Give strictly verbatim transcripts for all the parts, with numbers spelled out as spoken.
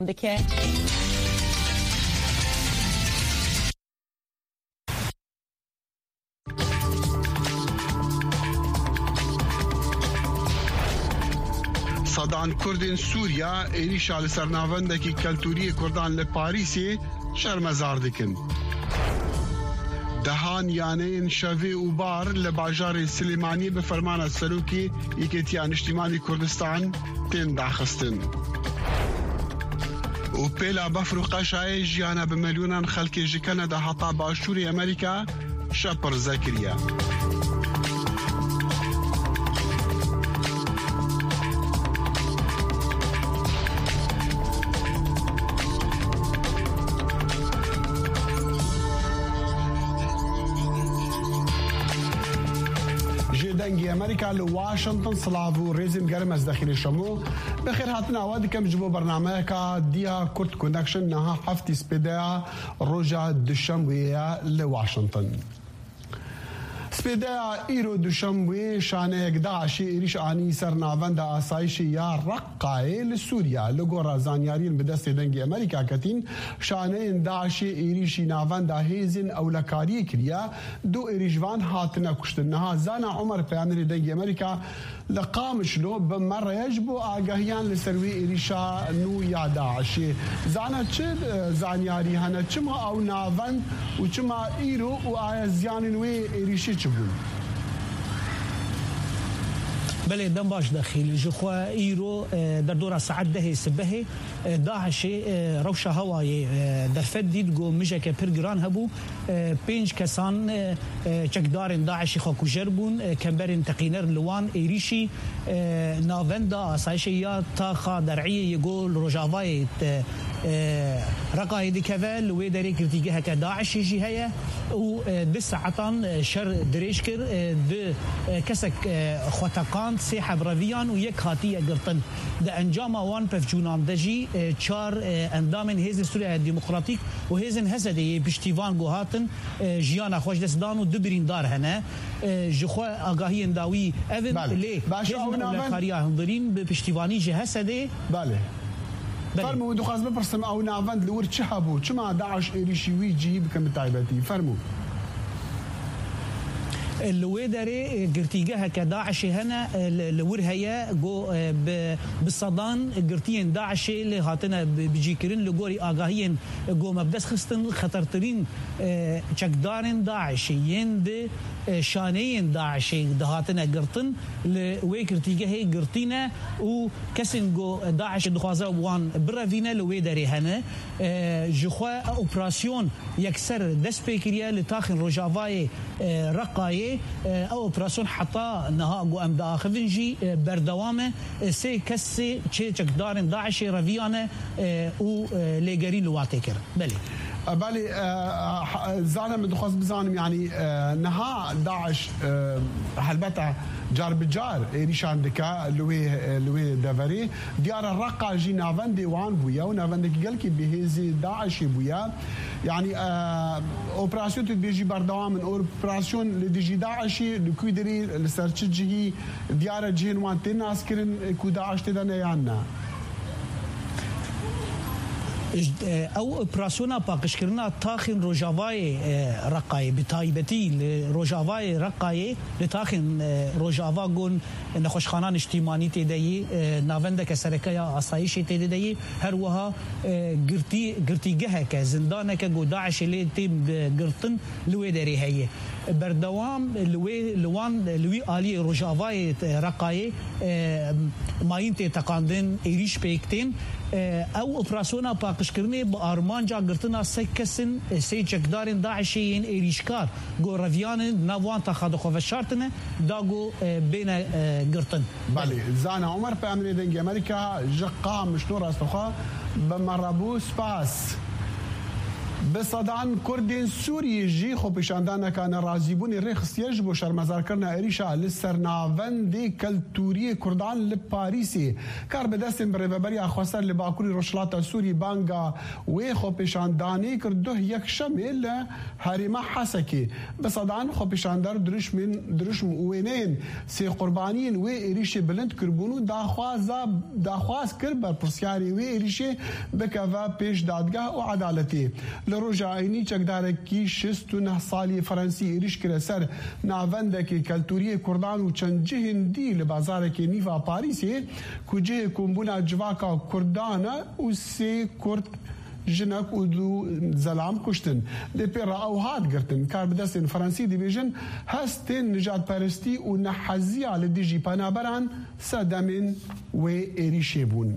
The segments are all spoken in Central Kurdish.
دکه صدان کردین سوریا ایریشا لسرناوندکی کلتوری کردان لپاریسی شرمزار دکن. دهان یانین شوی و بار لباجار سلیمانی به فرمان سلوکی یکیتیان اجتماعی کردستان تین داخستن. و پیلا بفرو قشای جیانا به میلیونان خلکی جکنه ده حتا باشوری امریکا شپر زکریه. دنگی امریکا لواشنطن صلاحو ريزم گرم از داخل شمو بخیر هاتنا وادي كم جبو برنامه کا دیا کورت کونکشن نها هفتی سپیدیا روجا دوشنبه لواشنطن سپیدیا ایرو دوشنبه شانه داعش ایریش آنی سرناوند آسایش یا رقای لسوریا لگورا زانیارین به دست دنگی امریکا کتین شانه داعش ایریشی ناوند هیزن اولکاری کریا دو ایریجوان هاتنا کشتن نها زانا عمر پیامری دنگی امریکا لقامش لو بمره يجبو آگاهیان لسروی ایریشا نو یا داعش زانا چه زانیاری هنه چما او ناوند و چما ایرو و آیا زیان نوی ایریشی چه بون؟ بله دم باش داخل جخوا ایرو در دور ساعت ده سبه داعش روش هوای در فدید گو مجه که پرگران هبو پنج کسان چکدارن داعش خاکو جربون کمبرن تقینر لوان ایریشی ناوندا آسایش یا تا خادرعی گول رجاوای رقای دکول و دری کرتیگه که داعش جیه و ده ساعتان شر دریش کر ده کسک خواتقان سه حبرویان و یک هاتیه گرتن ده انجام وان پفجونان دجی چار اندامن هیزن سوریه دموکراتیک و هیزن هزده پشتیوان گوهاتن جیان خوش دستدان و دبرین دار هنه جخوا آگاهی انداوی اون لی هیزن اولکاریا هندرین به پشتیوانی جه هزده بله فرمو دخواست بپرسم او ناوند لور چه هبو چما داعش ایریشی وی جی بکم بتایبتی فرمو اللي داري قرتيجها كداعش هنا لورهيا جو بالصدان قرتين داعش اللي هاتنا بجيكرين لجوري آگاهين جو مبدس خستن خطرترين شكدارين داعش يند شانين داعش دهاتنا قرتن لوي قرتيجها قرتينا وكسن جو داعش دخوازا وان برافينا لوي داري هنا جخوا اوبراسيون يكسر دسبيكريا لتاخن روجافاي رقاي او اوبراسيون حتى نها جو ام داخفنجي بردوامه سي كسي تشيك دارن داعش رافيانه و ليجرين لواتيكر بلي بالي زعلم من دخواست بزانم يعني نها داعش هلبتا جار بجار ريشان دكا لوي لوي دافري ديار الرقا جي نافندي وان بويا ونافندي قالكي بهزي داعش بويا يعني اوبراسيون تبيجي بردوام من اوبراسيون لديجي داعش لكويدري لسرتشجي ديار جين وان تناس كرن كو داعش تدنا يانا او اوبراسيونا باقشكرنا تاخن روجافاي رقاي بتايبتي روجافاي رقاي لتاخن روجافا جون نخوشخانان اجتماعي تدي ناوندك سركيا اسايش تدي هر وها غرتي غرتيجه ك زندانك جو داعش اللي تيم غرتن لوي دري هي بردوام لوي لوان لوي علي روجافاي رقاي ماين تقاندن ايريش بيكتين او اوبراسيونا باقشكرني بارمانجا قرتنا سكسن سي چکدارن داعشيين ايريشكار جو رافيان ناوان تاخذ خو فشارتنا داغو بين قرتن بالي زانا عمر بامري دنج امريكا جقا مش نور استخا بمربو سباس بسادان کردین سوری جی خو پیشاندانه کان رازیبون رخصیج بو شرمزار کرنا ایریشا لسرناوند کلتوری کردان لپاریسی کار به دست بربری اخواسر لباکوری روشلاتا سوری بانگا و خو پیشاندانی کرده یک شمل هریما حسکی بسادان خو پیشاندار درش من درش موینین سی قربانین و ایریش بلند کربونو داخوازا داخواز کر بر پرسیاری و ایریش بکوا پیش دادگاه و عدالتی لروجاینی چقدر کی شست و نه سالی فرانسی ایریش کرد سر ناونده که کلتوری کردان و چند جهندی لبازار که نیفا پاریسی کجه کمبونا جواکا کردان و سی کرد جنک و دو زلام کشتن دی پر او هات گرتن کار بدستن فرانسی دیویژن هستن نجات پرستی و نحزی علی دیجی پنابران سادمین و ایریشی بون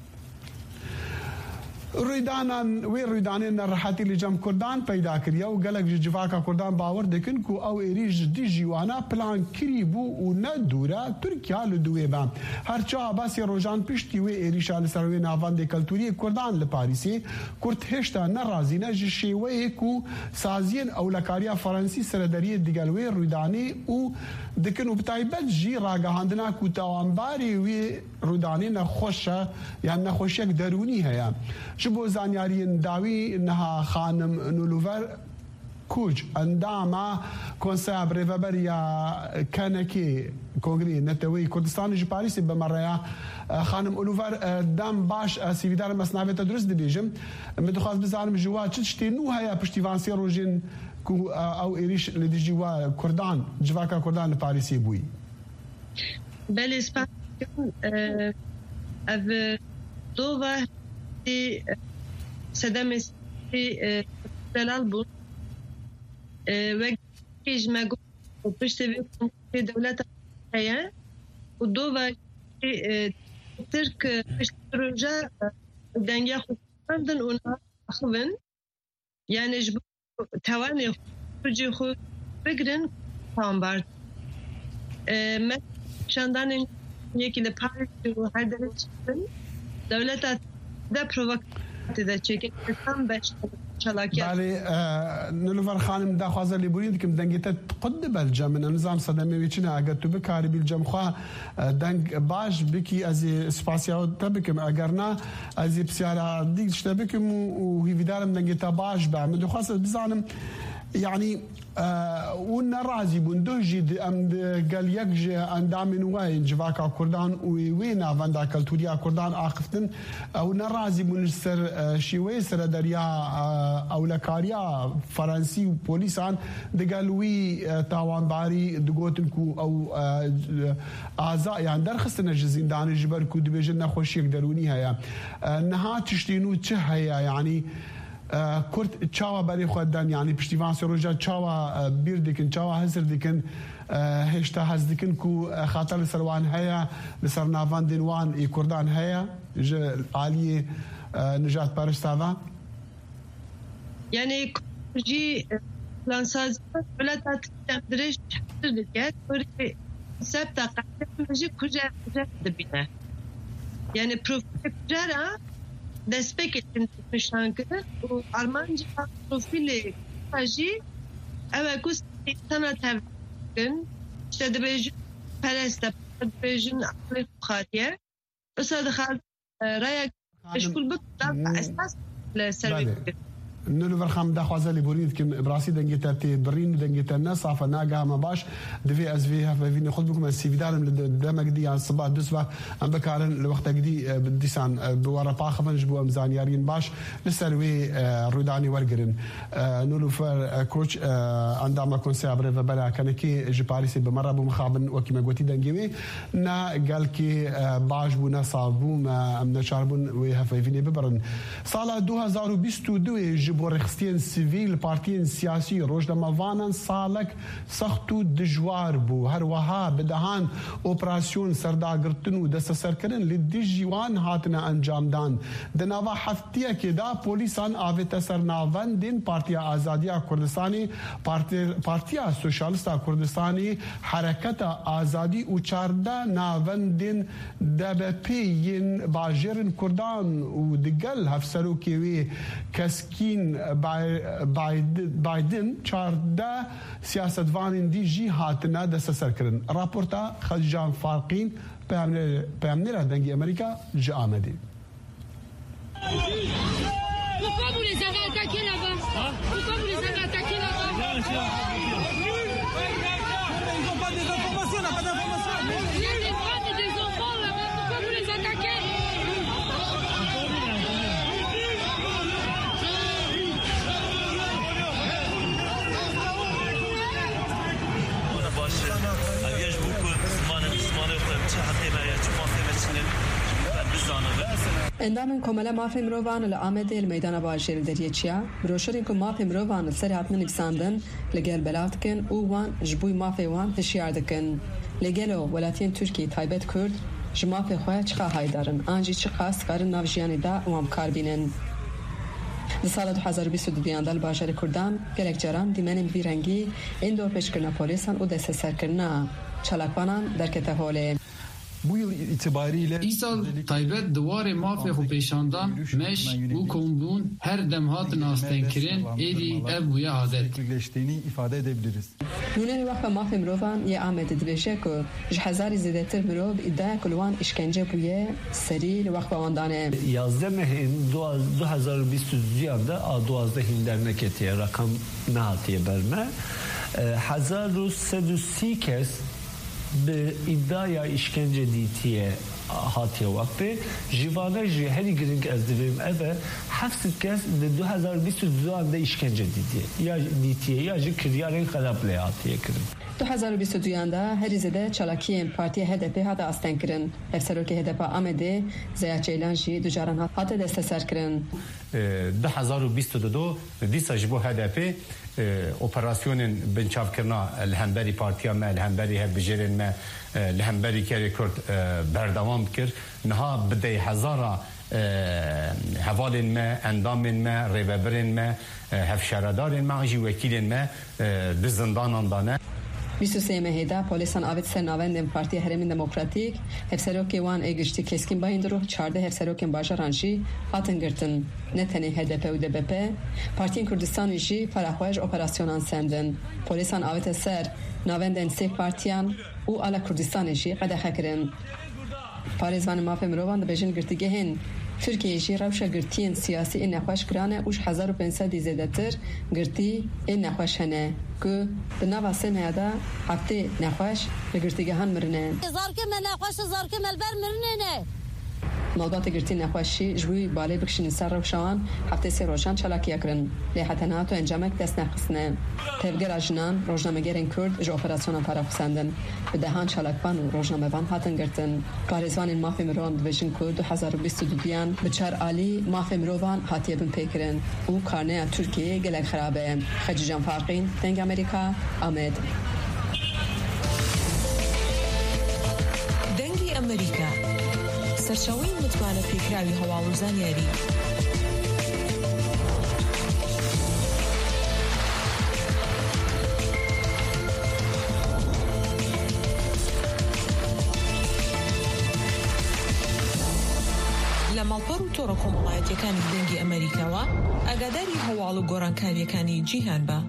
رویدانان و رویدانین راحتی لجام کردان پیدا کړی او ګلک جواکا کردان باور دکن کو او ایریج دی جوانا پلان کړی بو او نه دورا ترکیه له دوی با هرچا باسی روزان پشتي و ایریشال سروي ناوان د کلتوري کردان لپاریسی کورت هشتا ناراضی نه شیوه کو سازین او لکاریا فرانسی سردری دیګلوي رویدانی او دکن وبتایبت جی راګهاندنا کو توانباری و رویدانی خوشه یعنی نخوشک درونی هيا شبو زانیارین داوی نها خانم نولوور کوچ انداما کنسای بريفابريا كانكي كونغري نتوي كردستان جي باريس بمريا خانم اولوفر دام باش سيفيدار مسنابه تدرس دبيجم مدخواز بزانم جوا تشتي نو هيا بشتيفانسي روجين كو او ايريش لدي جوا كردان جواكا كردان باريسي بوي بل اسبان اف دوفا سدامس الالبوم وكيج ما قلت بشتبه في دولة هيا ودوفا ترك بشترجا دنيا خصوصاً ونا أخوين يعني جب تواني خرجي خو بقرن فامبارد ما شاندان يكي لباريس وهذا الشيء دولة ده پرووکاتیو ده چیکه کم باش چالاکیات. بله نلوفر خانم ده خوازه لیبورید که دنگیت قد بالجام من نظام صدمه ویچنه اگر تو بکاری بالجام خواه دنگ باش بکی از اسپاسیا تبکم اگر نه از بسیار دیگ شده بکم و هیویدارم دنگیت باش بعمد خواسته بزنم يعني ونرازي بندوجد ام قال يكج اندامن وين جواكا كردان وين فاندا كلتوريا كردان اخفتن او نرازي بنسر شيوي سر دريا او لكاريا فرنسي وبوليسان دقالوي تاوان باري دغوتنكو او اعضاء يعني درخصنا جزيندان جبركو دبيجنا خوشيك دروني هيا نها تشتينو چه هيا يعني كرت تشاوا بري خدان يعني پشتیوان سروجا تشاوا بير دكن تشاوا هزر دكن هشتا هز دكن كو خاطر سروان هيا لسرناوان دينوان اي كردان هيا عاليه نجات بارستاوا يعني جي لانساز بلاتات تدريش تدريجات وري سبتا قاعده جي كوجا دبينا يعني بروفيجرا دسپیک نشان کرد و آلمانجا پروفیل تاجی اوکوس تنا تفکن شد بیج پرسته بیجن عقل خاطیه اصلا خال رأی اشکال بود اساس لسروی نلوفر خام ده خوازه لیبورید که براسي دنگیتا تی برین دنگیتا نصافه ناگه ما باش دفي از في هفه خود بكم السيفيدارم لدمك دي عن صباح دسبه ام بكارن لوقت دي بديسان بورا باخفن جبو امزانيارين باش لسروي روداني ورقرن نلوفر كوتش عندما كونسي بريفا بلا كانكي جي باريسي بمره بمخابن وكما قلتي دنگيوي نا قال كي باش بو نصابو ما ام نشاربون وهفه فيني ببرن سال دو هزار و بیست و دو جبو رخصتين سيفيل بارتين سياسي روجدما فانان سالك سختو دجوار بو هر وها بدهان اوبراسيون سردا گرتنو دست سرکرن لدجوان هاتنا انجام دان دناوا هفتيه كدا پولیسان اوت سرناوند دين پارتيا آزاديا كردستاني پارتيا سوشالستا كردستاني حركت آزادي او چارده ناوندين دبپين باجرن كردان و دگل هفسرو كيوي كسكين کاترین بایدن چارده سیاستوان دی جی هاتنه دست سر کردن. راپورتا خدیجان فارقین پیامنر دنگی امریکا جا آمده. Pourquoi vous les avez attaqués là-bas? Hein? Pourquoi vous les avez attaqués là-bas? Ils n'ont pas des informations, on n'a pas d'informations. Il y a des femmes et des enfants là-bas, pourquoi vous les attaquez? اندام کاملا مافی مروان لآمده المیدان باجر دریچیا بروشورین که مافی مروان سر هاتن نکساندن لگل بلات کن او وان جبوی مافی وان هشیار دکن لگلو ولاتین ترکی تایبت کرد جمافی خواه چقا های دارن آنجی چقا سکارن نافجیانی دا وام کار بینن در سال دو هزار و بیست و دو دیاندال باجر کردان گلک جران دیمنیم بیرنگی این دور پیش کرنا پولیسان و دست سر کرنا چلاکوانان در کتهوله Bu yıl itibariyle İsal taybet duvarı mafya xu peşandan meş bu kombun her dem hatın astenkirin edi ev buya adet. gerçekleştiğini ifade edebiliriz. Nune vaqt mafya mirovan ye Ahmet dibêje ku ji hezarî zêdetir mirov iddia ku li wan işkence bûye serî li wexta wan dane. Yazdemehên du hezar û bîst û duyan de a duwazdehîn derneketiye rakam nehatiye berme. Hezar û sed û sî kes به iddiaya işkence ditiye hatiye vakti jivana ji heri giring ez dibim eve hafsit kes de du hezar û bîst û duyan de işkence ditiye ya ditiye ya ji kiryarên xelaple hatiye kirin. du hezar û bîst û duyan da herî zêde çalakiyên Partiya H D P hata asten kirin. Hevserokê H D P Amedê Zeya Ceylan jî du caran hate desteser kirin. du hezar û bîst û du dîsa ji bo H D P operasyonên binçavkirina li hemberî partiya me li hemberî hevbijêrên me li hemberî kerê Kurd berdewam kir niha bidey hezara hevalên me endamên me rêveberên me hevşeredarên me jî wekîlên me di zindanan da ne. بیست و سه مهیده پلیسان آوید سر ناوندن پارتی هرمین دموکراتیک هفسروکی وان ایگشتی کسکین باین درو چارده هفسروکین باجرانشی هاتن گرتن نتنی هدپ و دبپ پارتین کردستان ویجی فراخواج اپراسیونان سندن پلیسان آوید سر ناوندن سه پارتیان او آلا کردستانشی قدخه کرن پاریزوان مافه مروان دبیجن گرتیگه هن Türkiye jî rewşa girtiyên siyasî ên nexweş kirane û ji hezar û pênc sedî zêdetir girtî ên nexweş hene ku di nava sê meya de heftê nexweş li girtîgehan mirine. Zarkê me nexweş zarkê me li ber mirinê ne? Malbatê girtî nexweşî ji wî balê bikişînin ser rewşa wan heftê sê rojan çalakiya kirin. Lê heta nato encamek dest nexistine. Tevgera jinan rojnamegerên Kurd ji operasyona paraxwesandin. Bi dehan çalakvan û rojnamevan hatin girtin. Parêzvanên mafê mirovan dibêjin ku du hezar û bîst û duyan bi çar alî mafê mirovan hatiye bin pêkirin û karneya Tirkiyeyê gelek xerab e. Xecîcan Farqîn, Deng Amerîka, Amed. Dengî Amerîka سەرچاوەی متمانە پێکراوی هەواڵ و زانیاری لە ماڵپەڕ و تۆڕە کۆمەڵایەتیەکانی دەنگی ئەمریکاوە ئاگاداری هەواڵ و گۆڕانکاریەکانی جیهان بە.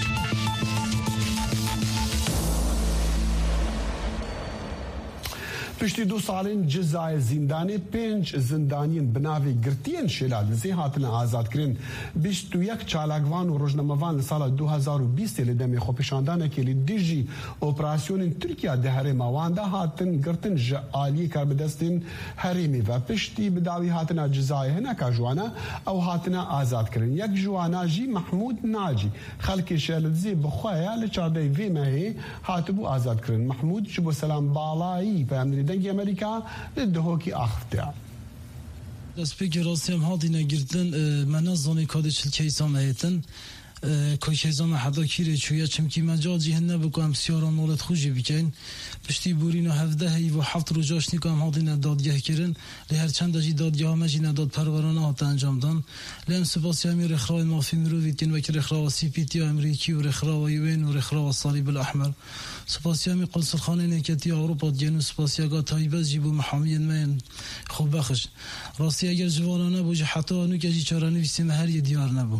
پشتی دو سالین جزای زندانی پنج زندانیین بناوی گرتین شلال زی هاتن آزاد کرن بیست و یک چالاکوان و روزنامه‌وان سال دو هزار و بیست لدمی خوپشاندانه که لیدیجی اپراسیون ترکیه ده هرم وانده هاتن گرتن جالی کار بدستین هرمی و پشتی بداوی هاتن جزای هنک جوانا او هاتن آزاد کرن یک جوانا جی محمود ناجی خلق شلال زی بخوایا لچارده وی مهی هاتبو آزاد کرن محمود جبو سلام بالایی و دنگی امریکا دهوکی آخفته. دسپیک راستی هم هادی نگردن من از زنی کادی چل کیسام ایتن کوچیزام حدا کیره چویا چمکی من جا جهنم بکنم سیاران مولد خوشی بکن پشتی بورین و هفده هی و هفت رو جاش نیکام هادی ندادگه کرن لهر چند جی دادگه ها مجی نداد پرورانه هات انجام دان لهم سپاسی همی رخراوی مافی مروید کن وکی رخراو سی پی تی امریکی و رخراو یوین و رخراو صلیب الاحمر سپاسی همی قلصل خانه نکتی اروپا دیگن و سپاسی اگا تایبز جیبو محامی من خوب بخش راستی اگر جوانانه بوجه حتی آنو که جی چارانه ویسیم هر یه دیار نبو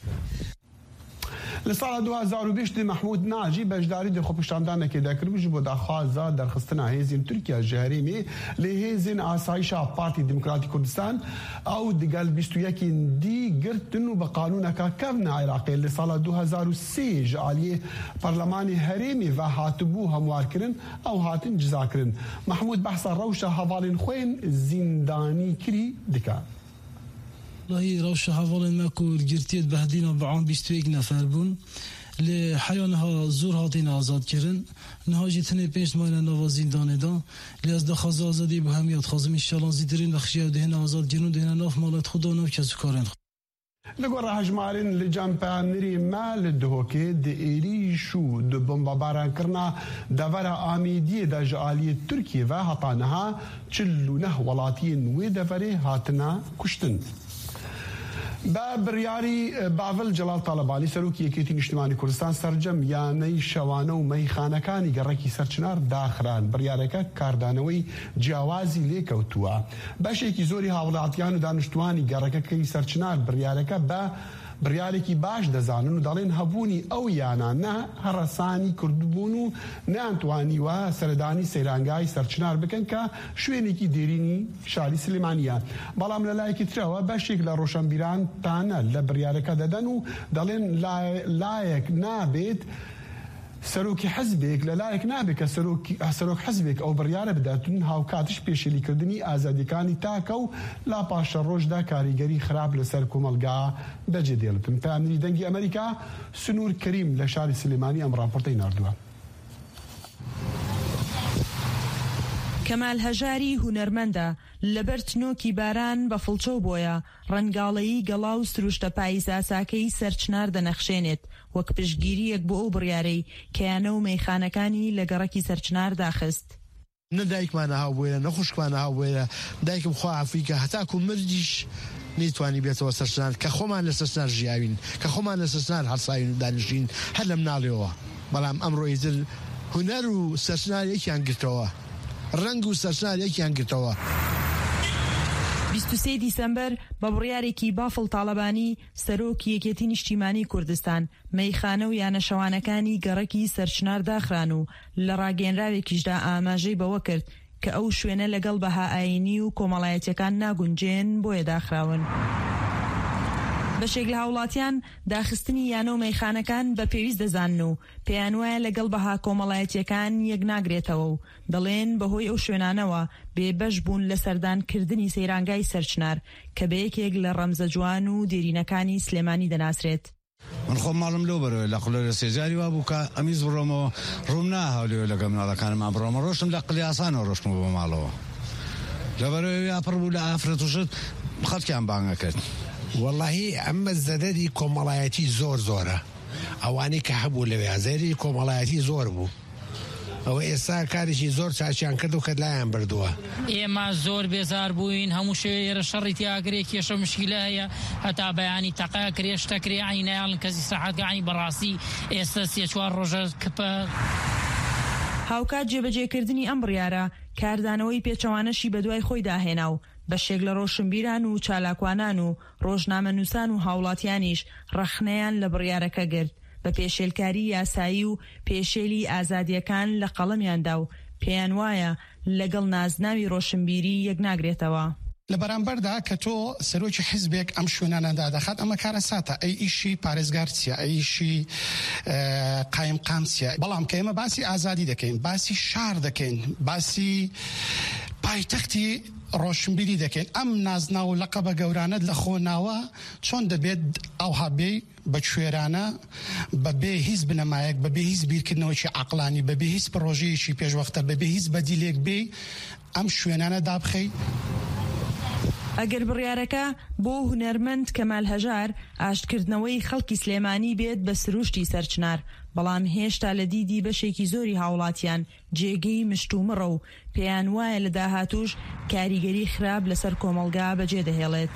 لسال دو هزار و بیست محمود ناجی بجداری در خوپشتاندان که دکر بج بود آخازا در خستنا هزین ترکیه جهریمی لهزین آسایش پارتی دموکراتی کردستان او دگل بیست و یک دی گرتن و به قانون که کفن عراقی لسال دو هزار و سه جعلی پارلمان هریمی و هاتبو هموار کرن او هاتن جزا کرن. محمود بحث روش حوالین خوین زندانی کری دکا والله روش حوالين ماكو جرتيت بهدينا بعام بیست و یک نفر بون لحيانها زور هاتين آزاد كرن نهاجي تنه پنج ماينا نوا زندان دا لی از دخواز آزادی به همیت خازم انشالله زیدرین و خشیه و دهن آزاد گرن دهن ناف مالت خدا ناف کسو کارن لگور هجمارین لجمپانری مال دهوکه د ایریشو د بمباران کرنا دور آمیدی د جعالی ترکیه و هطانها چلونه ولاتین و دوره هاتنا کشتن. با بریاری باول جلال طالبانی سروکی یکیتین اجتماعی کردستان سرجم یانەی شەوانە و مەیخانەکانی گەڕێکی سەرچنار داخران بریارەکە کاردانەوەی جیاوازی لێکەوتووە. بەشێکی زۆری هاوڵاتیان و دانیشتوانی گەڕەکەکەی سەرچنار بریارەکە بە بریارێکی باش دەزانن و دەڵێن هەبوونی ئەو یانان نە هەڕەسانی کردبوون و نەیانتوانیوە سەردانی سەیرانگای سەرچنار بکەن کە شوێنێکی دێرینی شاری سلێمانیە. بەڵام لە لایەکی ترەوە بەشێک لە ڕۆشنبیرانتانە لە بریارەکە دەدەن و دەڵێن لایەک نابێت سەرۆکی حەزبێک لە لایەک نابێت کە سەرۆک حەزبێک ئەو بڕیارە بداتون هاوکاتش پێشێلیکردنی ئازادیەکانی تاکە و لا پاشە ڕۆژدا کاریگەری خراپ لەسەر کۆمەلگا بەجێ دێڵتن. پامنی دەنگی ئەمریکا سنوور کەریم لە شاری سلێمانی ئەم ڕاپۆرتەی ناردووە. کەمال هەژاری هونەرمەندە لەبەر تنۆکی باران بە فڵچۆ بۆیە ڕەنگاڵەیی گەڵا و سروشتە پاییزاساکەی سەرچنار دەنەخشێنێت وەک پشتگیریەک بۆ ئەو بڕیارەی کەیانە و مەیخانەکانی لە گەڕەکی سەرچنار داخست. نە دایکمانە هاوبوویرە نە خوشکمانە هاوبوویرە دایکم خوا عەفوی کە هەتاکو مردیش نەیتوانی بێتەوە سەرچنار کە خۆمان لە سەرچنار ژیاوین کە خۆمان لە سەرچنار هەڵساوین و دانیشتین هەر لە مناڵیەوە. بەڵام ئەمڕۆ ئیتر هونەر و سەرچنار یەکیان گرتەوە ڕەنگ و سەرچنار یەکیان گرتەوە. بیست و سێ دیسەمبەر بە بڕیارێکی بافڵ تاڵەبانی سەرۆکی یەکێتی نیشتیمانی کوردستان مەیخانە و یانەشەوانەکانی گەڕەکی سەرچنار داخران و لە ڕاگەیەنراوێکیشدا ئاماژەی بەوە کرد کە ئەو شوێنە لەگەڵ بەها ئاینی و کۆمەڵایەتیەکان ناگونجێن بۆیە داخراون. بەشێک لە هاوڵاتیان داخستنی یانە و مەیخانەکان بە پێویست دەزانن و پێیان وایە لەگەڵ بەها کۆمەڵایەتیەکان یەک ناگرێتەوە و دەڵێن بەهۆی ئەو شوێنانەوە بێبەش بوون لە سەردانکردنی سەیرانگای سەرچنار کە بە یەکێک لە ڕەمزە جوان و دێرینەکانی سلێمانی دەناسرێت. من خۆم ماڵم لەو بەرەوە لە قولە لە سێجاری وا بوو کە ئەمیز بڕۆمەوە ڕووم ناهاولێەوە لەگە مناڵەکانمان بڕۆمە ڕۆشتم لە قلیاسانەوە ڕۆشتم بۆ ماڵەوە لەبەرەوەی یاپڕ بوو لە ئافرەت وشت خەڵکیان بانگە کرد. واللهی ئەمە زەدەری کۆمەڵایەتی زۆر زۆرە ئەوانەی کە هەبوو لەوێ ئازاری کۆمەڵایەتی زۆر بوو ئەوە ئێستا کارێکی زۆر چاچیان کرد و کە لایان بردووە. ئێمە زۆر بێزار بووین هەموو شوێرە شەڕی تیاگرێ کێشە مشکلە هەیە هەتا بەیانی تەقا کرێشتەکرێ عینەیاڵن کەسی سەحەتگانی بەڕاستی ئێستا سێ چوار ڕۆژە کپە. هاوکات جێبەجێکردنی ئەم بڕیارە کاردانەوەی پێچەوانەشی بەدوای خۆی داهێنا و بەشێک لە ڕۆشنبیران و چالاکوانان و ڕۆژنامەنووسان و هاوڵاتیانیش ڕەخنەیان لە بڕیارەکە گرت بە پێشێلکاری یاسایی و پێشێلی ئازادیەکان لە قەڵەمیاندا و پێیان وایە لەگەڵ نازناوی ڕۆشنبیری یەک ناگرێتەوە. لە بەرامبەردا کە تۆ سەرۆکی حیزبێک ئەم شوێنانەدا دەخات ئەمە کارە ساتە ئەی ئیشی پارێزگار چیە ئەی ئیشی قایم قام چیە بەڵام کە ئێمە باسی ئازادی دەکەین باسی شار دەکەین باسی پایتەختی ڕۆشنبیری دەکەین ئەم نازنا و لەقەبە گەورانت لە خۆناوە چۆن دەبێت ئەو هەبێ بە کوێرانە بەبێ هیچ بنەمایەک بەبێ هیچ بیرکردنەوەی عەقڵانی بەبێ هیچ پرۆژەیەکی پێشوەختە بەبێ هیچ بەدیلێک بێ ئەم شوێنانە دابخەی. ئەگەر بڕیارەکە بۆ هونەرمەند کەمال هەژار ئاشتکردنەوەی خەڵکی سلێمانی بێت بە سروشتی سەرچنار بەڵام هێشتا لە دیدی بەشێکی زۆری هاوڵاتیان جێگەی مشتومڕە و پێیان وایە لە داهاتوش کاریگەری خراپ لەسەر کۆمەلگا بەجێ دەهێڵێت.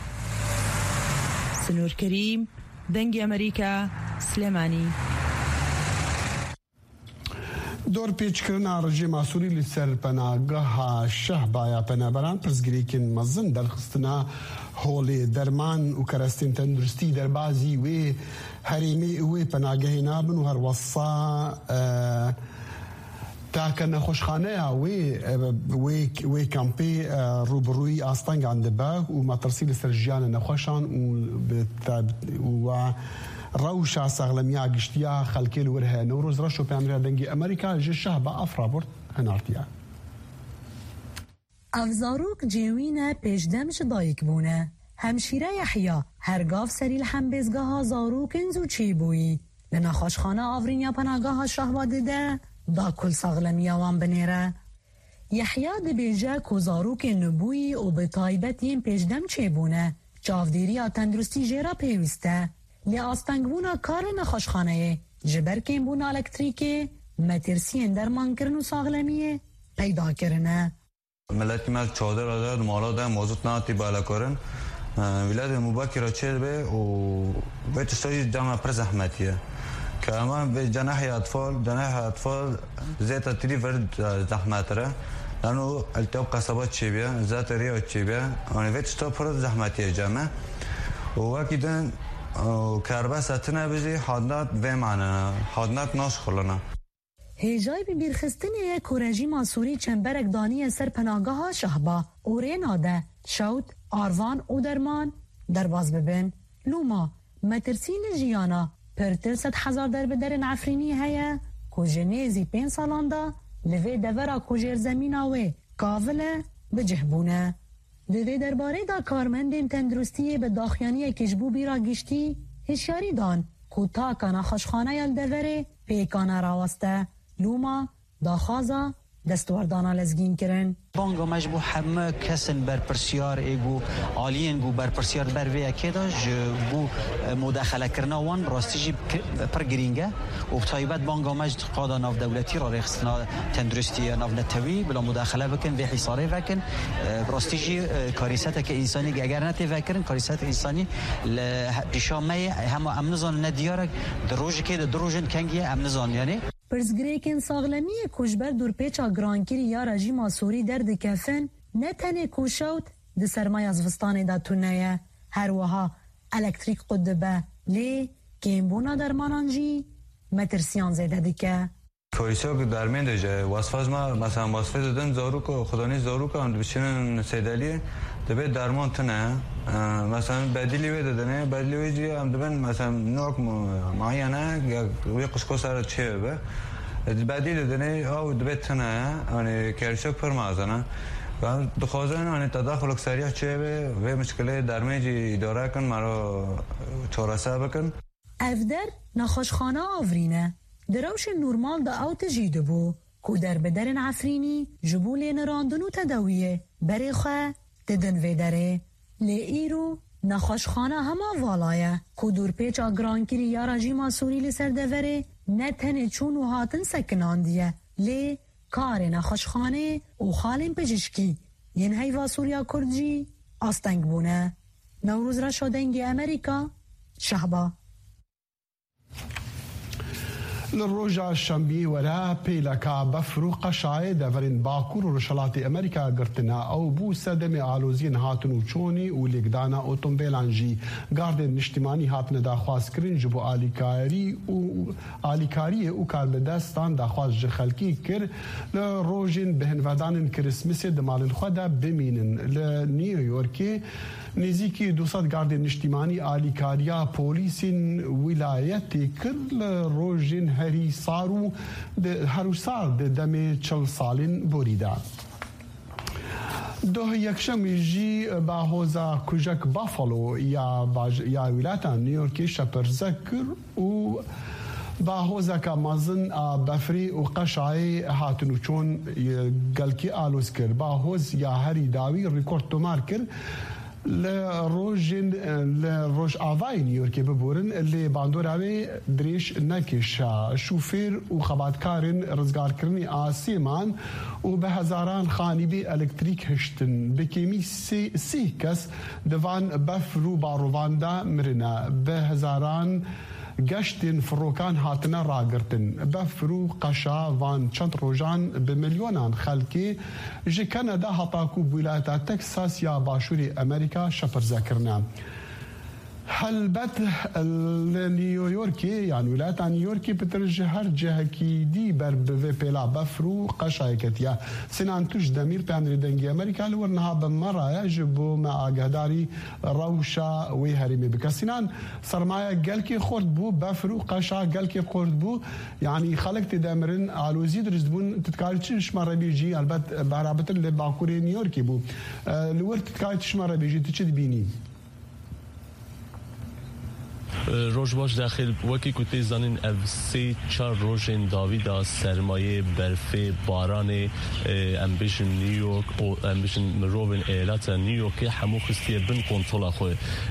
سنوور کەریم دەنگی ئەمریکا سلێمانی. دور پیچکردنا رژیما سووری لەسەر پەناگەها شەهبایە پەنابەران پرسگریکن مەزن دەرخستنا هۆڵێ دەرمان و کەرەستین تەندروستی دەربازی وێ هەرێمی وێ پەناگەهی نابن و هەروەسا تاکە نەخۆشخانەیە وێ کەمپێ ڕوبڕووی ئاستەنگان دەبە و مەترسی لەسەر ژیانە نەخۆشان و ڕەوشە سەغلەمیا گشتیا خەلکێل وەرهەیە نەورۆز ڕەش و پامرا دەنگی ئەمریکا ژە شەه بە ئەفرابرد هەنارتیە ئەڤزاروک جێوینە پێشدەم ji dayîk bûne hemşîre Yehya hergav serî li hembêzgeha zarokên zû çêbûyî li nexweşxana avrînya penageha Şehbadê de da kul saxlemiya wan binêre. Yehya dibêje ku zarokên nûbûyî û bi taybet yên pêşdem çêbûne çavdêriya tendrustî jê re pêwîst e lê astengbûna kar li nexweşxaneyê ji ber kêmbûna elektrîkê metirsiyên dermankirin û saxlemiyê peyda kirine. ملتی مال چادر آداد مالا ده موضوع ناتی بالا کردن ولاد مباکی را چه به و بیت سوی جامعه پر زحمتیه که اما به جناح اطفال جناح اطفال زیت تری ورد زحمت را لانه التوب قصبات چه بیا ذات ریا چه بیا آن بیت سو پر زحمتیه جامعه و وقتی دن کارباس اتنا بزی حادنات و معنا حادنات ناش خلنا هێژای ببیرخستنê ku rejîma Sûrî çemberek daniye ser penageha Şehba û rêna de şewt, arvan û derman derbas bibin. Lûma metirsîn li jiyana pirtir sed hezar derbiderên Efrînî heye ku ji nêzî pênc salan da li vê devera ku jêrzemîna wê kavil e bicihbûne. Di vê derbarê da karmendên tendrustiyê bi daxuyaniyekê ji bo bîra giştî hişyarî dan ku taka nexweşxaneya li deverê pêkane raweste. لوما داخازا دستوردانا لزگین کرن بانگا مجبو همه کسن بر پرسیار ایگو آلین گو بر پرسیار بر وی اکیدا بو مداخله کرنا وان راستی جی پر گرینگه و بطایبت بانگا مجد قادا ناف دولتی را ریخستنا تندرستی ناف نتوی بلا مداخله بکن وی حساره بکن راستی جی کاریسته که انسانی اگر نتی وکرن کاریسته انسانی پیشامه همه امنزان ندیارک دروژ که دروژن کنگیه امنزان یعنی پرسگریکên saxlemiyê ku ji ber dûrpêça girankirî ya rejîma Sûrî derdikevin ne tenê ku şewt di sermaya zivistanê de tune ye her wiha elektrîk qut dibe lê kêmbûna dermanan jî metirsiyan zêde dike. Koysak dermen de vasfazma mesela vasfaz eden zaruk o xudani zaruk an biçinin sedaliye debe derman tune mesela bedeli ve dedene bedeli ve diye am deben mesela nok معينه ve kuşko sara çeve بدیل دنی او دبت تنه یعنی کارشک فرمازنه و دخوازن یعنی تداخل سریع چه و مشکل درمیجی اداره کن مرا چارسه بکن افدر نخوشخانه آورینه دروش نورمال دا او تجیده بو کو در بدرن عفرینی جبولین راندنو تدویه بری خواه ددن ویدره لی ایرو نخوشخانه همه والایه کو دور پیچ آگرانکیری یا رژیما سوری لسر دوره نه تنه چون و هاتن سکنان دیه لی کار نخوشخانه و خالین پجشکی ین هیوا سوریا کردجی آستنگ بونه. نوروز را شدنگی امریکا شهبا للروجا الشنبي ولا بيلكا بفرو قشاي دفرين باكور ورشلات امريكا قرتنا او بو سدم علوزين هاتن وچوني ولقدانا اوتومبيلانجي غاردن نشتماني هاتن داخواز كرين جبو آليكاري و آليكاري و كاربدستان داخواز جخلكي كر لروجين بهنفادان كريسمس دمال خدا بمينن لنيويوركي نزيكي دوصد غاردن نشتماني آليكاريا بوليسين ولايتي كل روجين هری سارو هر سال دم چل سالین بریده. دو یکشنبه جی با حوزه کوچک بافالو یا یا ولایت نیویورک شپرزکر و با حوزه که مازن بفری و قشای هاتنو چون گلکی آلوز کرد با حوز یا هری داوی ریکورد تومار کرد لروجين لروج آوای نیویورک ببورن اللي باندور اوی دریش نکشا شوفیر و خباتکارن رزگار کرنی آسیمان و به هزاران خانبی الکتریک هشتن بکیمی سی, سی کس دوان بفرو باروان دا مرنا به هزاران گشتین فروکان هاتنه راگرتن بفرو قشا وان چند روجان بمليونان خلکی جی کانادا هتاکو بولایتا تکساس یا باشوری امریکا شپر ذکرنا هلبت نيويوركي يعني ولايات نيويوركي بترجع هر جهه كي دي بر بفي بلا بفرو قشايكتيا سنان توش دمير بان دنجي امريكا لورنها بمره يجبو مع قهداري روشا ويهرمي بكسنان سرمايه قالكي خرد بو بفرو قشا قالكي خرد بو يعني خلقت دامرن على زيد رزبون تتكالتش مره بيجي البت برابط اللي باكوري نيويوركي بو لور تتكالتش مره بيجي تشد بيني روز باش داخل وکی کتی زنین اف سی چار روزین داویدا سرمایه برف باران امبیشن نیویورک او امبیشن مروین ایالت نیویورک همو خستی بن کنترل خو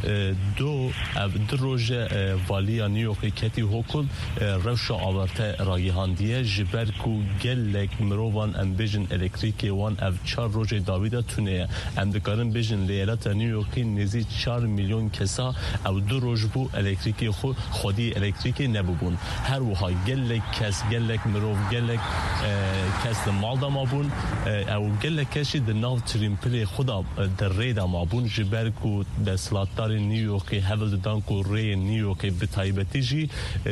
دو دو روز والی نیویورک کتی هوکل روش آورته راگیهاندیه جبر کو گلک مروان امبیشن الکتریکی وان اف چار روز داویدا تونه ام دکارن بیشن ایالت نیویورک نزی چار میلیون کسا او دو روز بو الکتریکی خود خودی الکتریکی نبودن هر وها گلک کس گلک مروف گلک کس مال دام آبون او گلک کشی در ناو تریمپلی خدا در رید دام آبون جبر کو دستلاتار نیویورکی هول دان کو ری نیویورکی بتایبتی جی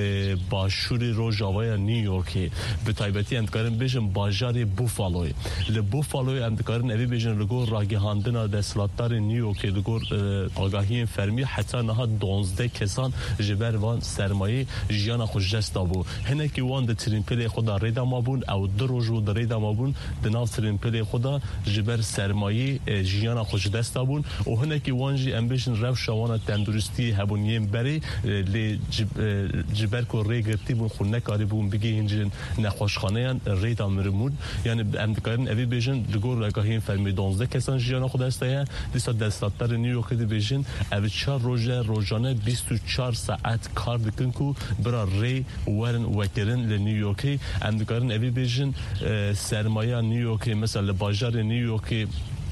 باشوری روجاوای نیویورکی بتایبتی اندکارن بیشن باجاری بوفالوی لبوفالوی اندکارن اوی بیشن لگور راگهاندن دستلاتار نیویورکی لگور آگاهی فرمی حتی نها دونزده کسان جبر وان سرمایه جیانا خوش جست دابو هنه که وان ده ترینپل خدا ریدا مابون او در روزو در ریدا مابون ده ناو ترینپل خدا جبر سرمایه جیانا خوش دست دابون و هنه که وان جی امبیشن رو شوانا تندرستی هبونیم بری لی جبر کو ری گرتی بون خونه کاری بون بگی هنجین نخوشخانه ریدا مرمون یعنی امدکارن اوی بیشن دگور رگاهین فرمی دونزده کسان جیانا خود دسته دیسا دستاتر نیویورک دی بیشن اوی چار روزه روزانه بیست و چهار ساعت کار دکن کو برا ری ورن وکرن لنیویورکی اندکارن اوی بیشن سرمایه نیویورکی مثلا بازار نیویورکی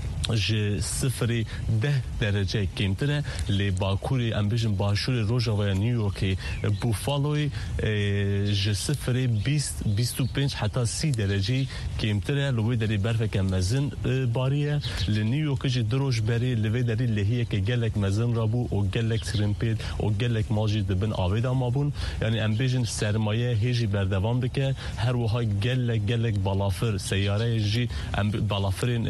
ج صفر ده درجه کمتره لی باکوری امبیشن باشور روجاوای نیویورکی بوفالوی ج صفر بیست بیست و پنج حتی سی درجه کمتره لوی داری برف که مزن باریه لی نیویورک ج دروش بری لوی داری لحیه که گلک مزن رابو و گلک ترمپید و گلک ماجی دبن آویدا مابون یعنی امبیشن سرمایه هیجی بردوام بکه هر وها گلک گلک بالافر سیاره جی بالافرین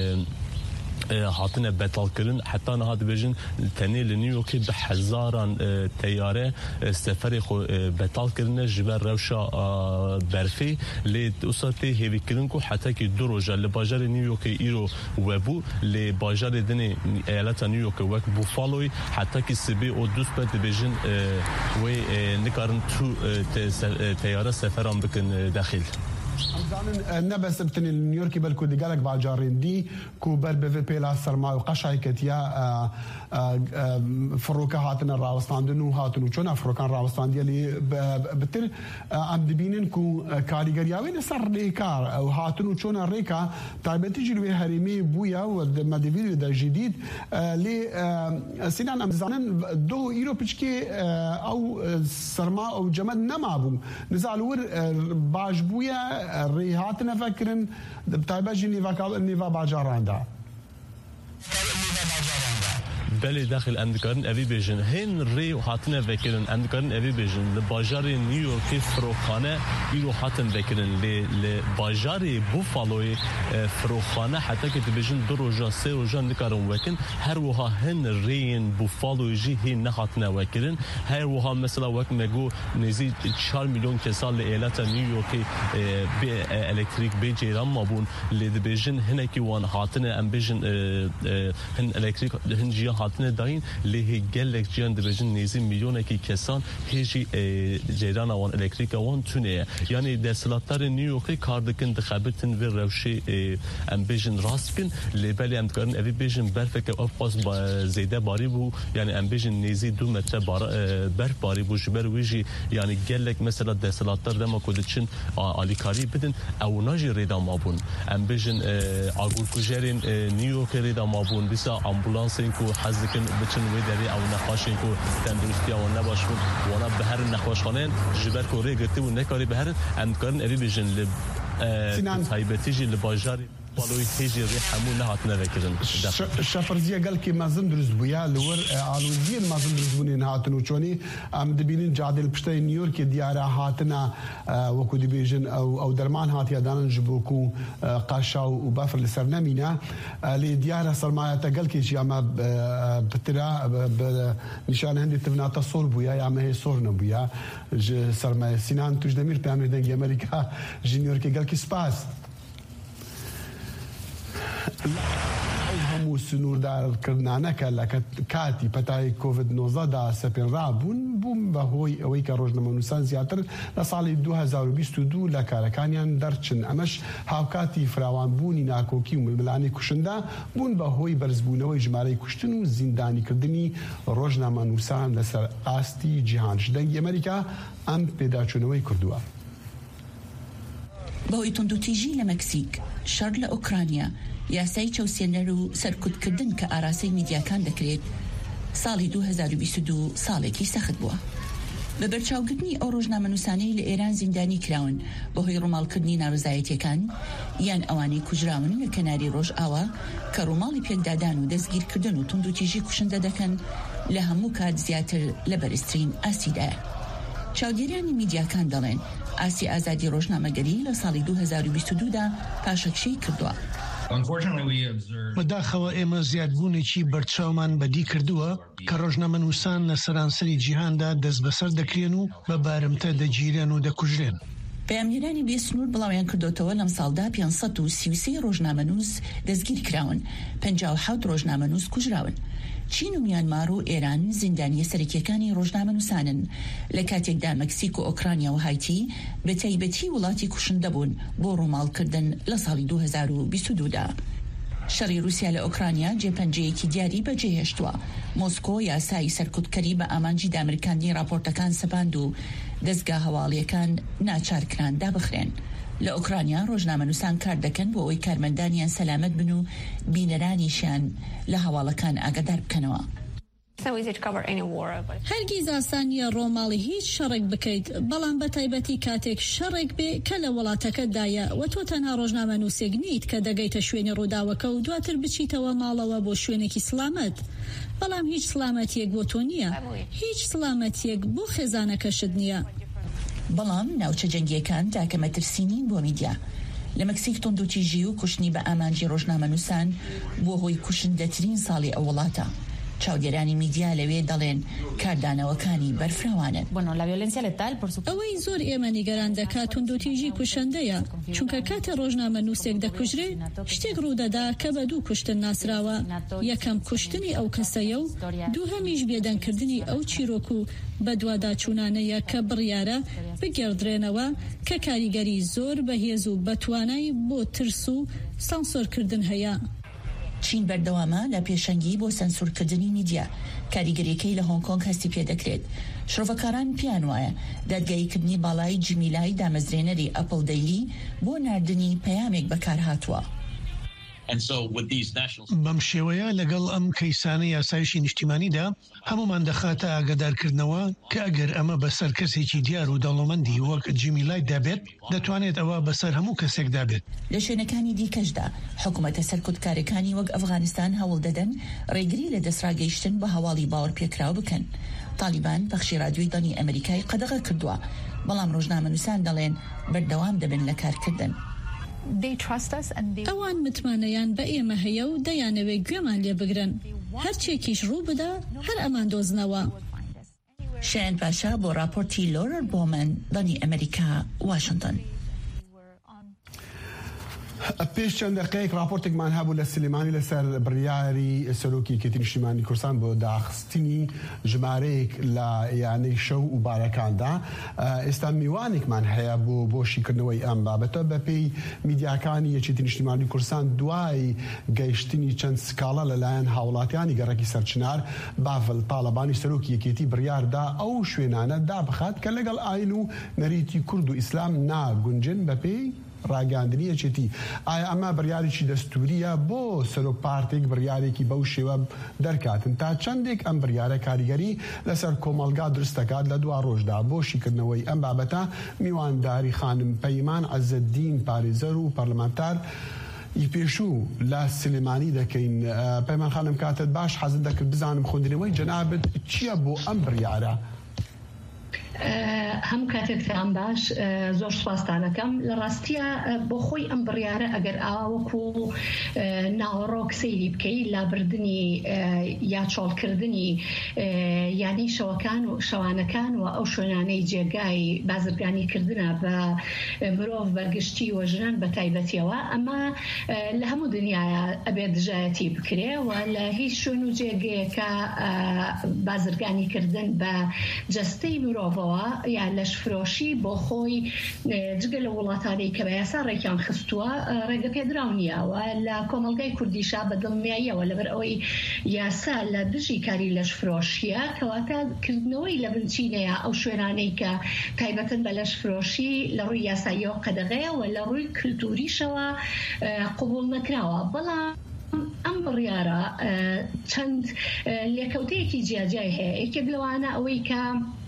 هاتنه بطل کردن حتی نه هات بیشن تنی لنیویورکی به هزاران تیاره سفری خو بطل کردن جبر روشا برفی لی اوساتی هیوی کردن کو حتی که دو روزه لباجار نیویورکی ایرو وبو لی باجار دنی ایالت نیویورک وک بوفالوی حتی که سبی او دوست بد بیشن و نکارن تو تیاره سفران بکن داخل زانن نبس بتني نيويوركي بالكو دي قالك باجارين دي كو بل بفي بيلا سرما وقشاي كتيا فروكا هاتنا راوستان دنو هاتنو چون فروكان راوستان دي اللي بتر ام دبينن كو كاريغرياوي نسر ريكار او هاتنو چون ريكا تايبتي جلوي هريمي بويا ودما دي فيديو ده جديد لي سينان ام زانن دو ايرو بيچكي او سرما او جمد نمابو نزالور باج بويا الريهات نفكرن بتايباجي نيفا نيفا باجاران دا بله داخل امریکان اوی بیشن هن ری هاتنه وکرن امریکان اوی بیشن لباجار نیویورکی فروخانه ایرو هاتن وکرن ل لباجار بوفالوی فروخانه حتی که بیشن دو روزا سه روزا نکارن وکن هر وها هن رین بوفالوی جی هن نهاتنه وکرن هر وها مثلا وک مگو نزی چهار میلیون کسال ایالت نیویورکی به الکتریک به جیران مابون ل بیشن هن کی وان هاتنه ام بیشن هن الکتریک هن جی هاتنه داین لی گلک جان دیوژن نیزی میلیون کی کسان هیچی جیران وان الکتریک وان تونه یعنی دستلاتر نیویورک کار دکن دخبتن و روشی ام بیشن راست کن لی بلی ام کارن اوی بیشن برف که افقاس با زیده باری بو یعنی ام بیشن نیزی دو متر برف باری بو جبر ویجی یعنی گلک مثلا دستلاتر دما کودچن آلیکاری بدن او ناجی ریدا مابون ام بیشن آگور کجرین نیویورک ریدا مابون بیسا امبولانسین کو حزکن بچن و دری او نخواشین کو تندرستی او نباش بود وانا به هر نخواشخانه جبر کوری گرتی و نکاری به هر امکان اری بجن ل تایبتیجی لباجاری بالوی تیجی ری همون نهات نوکرن شفرزیه قال کی مازن درست بویا لور آلودگی مازن درست بونی نهاتن و چونی ام دبینین جادل پشته نیویورک دیاره هاتنا وکو دیبیجن او او درمان هاتی دانن جبوکو قاشا و بافر لسر نمینا لی دیاره سرمایه قال کی چی اما بترا نشان هندی تبنات صور بویا یا ما هي صور نبویا سرمایه سینان توش دمیر پیامر دنگی امریکا جنیورک قال کی سپاس همو سنور دار کرنانه که کاتی پتای کووید نوزده دا سپین رابون بوم و هوی اوی که روزنامه نویسان زیاتر لسال دو هزار و بیست و دو لکارکانیان درچن امش هاوکاتی فراوان بونی ناکوکی و ململانی کشنده بون با هوی برزبونوی جماره کشتن و زندانی کردنی روزنامه نویسان لسر آستی جهانش دنگی امریکا ام پیداچونوی کردوه بۆی توندوتیژی لە مەکسیک شەڕ لە ئۆکرانیا یاسای چەوسێنەر و سەرکوتکردن کە ئاراسەی میدیاکان دەکرێت ساڵی دو هزار و بیست و دو ساڵێکی سەخت بووە بە بەرچاوگرتنی ئەو ڕۆژنامەنووسانەی لە ئێران زیندانی کراون بەهۆی ڕووماڵکردنی ناڕزایەتیەکان یان ئەوانەی کوژراون لە کەناری ڕۆژ ئاوا کە ڕووماڵی پێکدادان و دەستگیرکردن و توندوتیژی کوشندە دەکەن لە هەموو کات زیاتر لە بەرزترین ئاسیدایە چاودێریانی میدیاکان دەڵێن ئاسی ئازادی ڕۆژنامەگەری لە ساڵی دو هزار و بیست و دو دا پاشەکشەی کردووە بەداخەوە ئێمە زیادبوونێکی بەرچاومان بەدی کردووە کە ڕۆژنامەنووسان لە سەرانسەری جیهاندا دەست بەسەر دەکرێن و بە بارمتە دەگیرێن و دەکوژرێن پەیامگەرانی بێسنوور بڵاویان کردوتەوە لەم ساڵدا پێنسەد و سی و سێ ڕۆژنامەنووس دەستگیر کراون پەنجا و حەوت ڕۆژنامەنووس کوژراون چین و میانمار و ئێران زیندانیە سەرەکیەکانی ڕۆژنامەنووسانن لە کاتێکدا مەکسیک و ئۆکرانیا و هایتی بە تایبەتی وڵاتی کوشندە بوون بۆ ڕووماڵکردن لە ساڵی دو هزار و بیست و دو دا شەڕی رووسیا لە ئۆکرانیا جێپەنجەیەکی دیاری بەجێهێشتووە مۆسکۆ یاسای سەرکوتکەری بە ئامانجی دامرکاندنی راپۆرتەکان سەپاند و دەستگا هەواڵیەکان ناچارکران دابخرێن لە ئۆکرانیا ڕۆژنامەنووسان کار دەکەن بۆ ئەوەی کارمەندانیان سەلامەت بن و بینەرانیشیان لە هەواڵەکان ئاگادار بکەنەوە هەرگیز ئاسانیە ڕۆماڵی هیچ شەڕێک بکەیت بەڵام بە تایبەتی کاتێک شەڕێک بێ کە لە وڵاتەکەتدایە و تۆ تەنها ڕۆژنامەنووسێک نیت کە دەگەیتە شوێنی ڕووداوەکە و دواتر بچیتەوە ماڵەوە بۆ شوێنێکی سلامەت بەڵام هیچ سلامەتیەک بۆ تۆ نییە هیچ سلامەتیەک بۆ خێزانەکەشت نییە بەڵام ناوچە جەنگیەکان تاکە مەترسینین بۆ میدیا لە مەکسیک توندوتیژی و کوشتنی بە ئامانجی ڕۆژنامەنووسان بۆ هۆی کوشندەترین ساڵی ئەو وڵاتە چاودێرانی میدیا لەوێ دەڵێن کاردانەوەکانی بەرفراوانن ئەوەی زۆر ئێمە نیگەران دەکات توندوتیژی کوشندەیە چونکە کاتە ڕۆژنامەنووسێک دەکوژرێ شتێک ڕوودەدا کە بە دوو کوشتن ناسراوە یەکەم کوشتنی ئەو کەسەیە و دوو هەمیش بێدەنکردنی ئەو چیرۆک و بە دوواداچوونانەیە کە بڕیارە بگەڕدرێنەوە کە کاریگەری زۆر بەهێز و بەتوانای بۆ ترس و سانسۆرکردن هەیە چین بەردەوامە لە پێشەنگی بۆ سەنسورکردنی میدیا کاریگەریەکەی لە هۆنگ کۆنگ هەستی پێ دەکرێت شرۆڤەکاران پیان وایە دادگاییکردنی باڵای جمیلای دامەزرێنەری ئەپڵ دەیلی بۆ ناردنی پەیامێک بەکار هاتووە بەم شێوەیە لەگەڵ ئەم کەیسانە یاسایشی نیشتیمانیدا هەمومان دەخاتە ئاگادارکردنەوە کە ئەگەر ئەمە بەسەر کەسێکی دیار و دەوڵەمەندی وەک جیمیلای دەبێت دەتوانێت ئەوە بەسەر هەموو کەسێکدا بێت لە شوێنەکانی دیکەشدا حکوومەتە سەرکوتکارەکانی وەک ئەفغانستان هەوڵ دەدەن ڕێگری لە دەسڕاگەیشتن بە هەواڵی باوەڕ پێکراو بکەن تالیبان پەخشی رادیۆی دانی ئەمریکای قەدەغە کردووە بەڵام ڕۆژنامەنووسان دەڵێن بەردەوام دەبن لە کارکردن ئەوان متمانەیان بە ئێمە هەیە و دەیانەوێت گوێمان لێ بگرن هەرچێکیش ڕوو بدە هەر ئەمان دۆزنەوە شایان پاشا بۆ راپۆرتی لۆرەر بۆمن دانی ئەمریکا واشنگتن پێش چەند دقەیەک راپۆرتێکمان هەبوو لە سلێمانی لەسەر بڕیاری سەرۆکی کێتی نیشتیمانی کوردستان بۆ داخستنی ژمارەیەک لە یانەی شەو و بارەکاندا ئێستا میوانێکمان هەیە بۆ بۆشیکردنەوەی ئەم بابەتە بەپێی میدیاکانی یەکێتی نیشتیمانی کوردستان دوای گەیشتنی چەند سکاڵە لەلایەن هاوڵاتیانی گەڕەکی سەرچنار بافل تاڵەبانی سەرۆکی یەکێتی بڕیاردا ئەو شوێنانە دابخات کە لەگەڵ ئاین و نەریتی کورد و ئیسلام ناگونجن بەپێی ڕاگەاندنیەکێتی ئایا ئەمە بڕیارێکی دەستوریە بۆ سەرۆک پارتێک بڕیارێکی بەو شێوە دەرکاتن تا چەندێک ئەم بڕیارە کاریگەری لەسەر کۆمەلگا دروستەکات لە دوا ڕۆژدا بۆ شیکردنەوەی ئەم بابەتە میوانداری خانم پەیمان عەزەدین پارێزەر و پەرلەمانتار پێشوو لە سلێمانی دەکەین. پەیمان خانم کاتت باش حەزم دەکرد بزانم خوێندنەوەی جەنابەت چییە بۆ ئەم بڕیارە؟ هەم کاتێکتان باش زۆر سوپاسدانەکەم لە ڕاستیە بۆ خۆی ئەم بڕیارە ئەگەر ئاوەکو ناوەڕۆک سەیری بکەی لابردنی یا چۆڵکردنی یانی شەوەکان و شەوانەکان و ئەو شوێنانەی جێگای بازرگانیکردنە بە مرۆڤ بەگشتی و ژنان بە تایبەتیەوە ئەمە لە هەموو دنیاە ئەبێ دژایەتی بکرێ و لە هیچ شوێن و جێگەیەکە بازرگانیکردن بە جەستەی مرۆڤ یا لەشفرۆشی بۆ خۆی جگە لە وڵاتانەی کە بە یاسا ڕێکیان خستووە ڕێگە پێدراونیەوە لە کۆمەلگای کوردیشا بە دڵنیاییەوە لەبەر ئەوەی یاسا لە دژی کاری لەشفرۆشیە کەواتە کردنەوەی لە بنچینەیە ئەو شوێنانەی کە تایبەتن بە لەشفرۆشی لە ڕووی یاساییەوە قەدەغەیە و لە ڕووی کللتوریشەوە قبول نەکراوە. بەڵام ئەم بڕیارە چەند لێکەوتەیەکی جیاجای هەیە. یەکێک لەوانە ئەوەی کە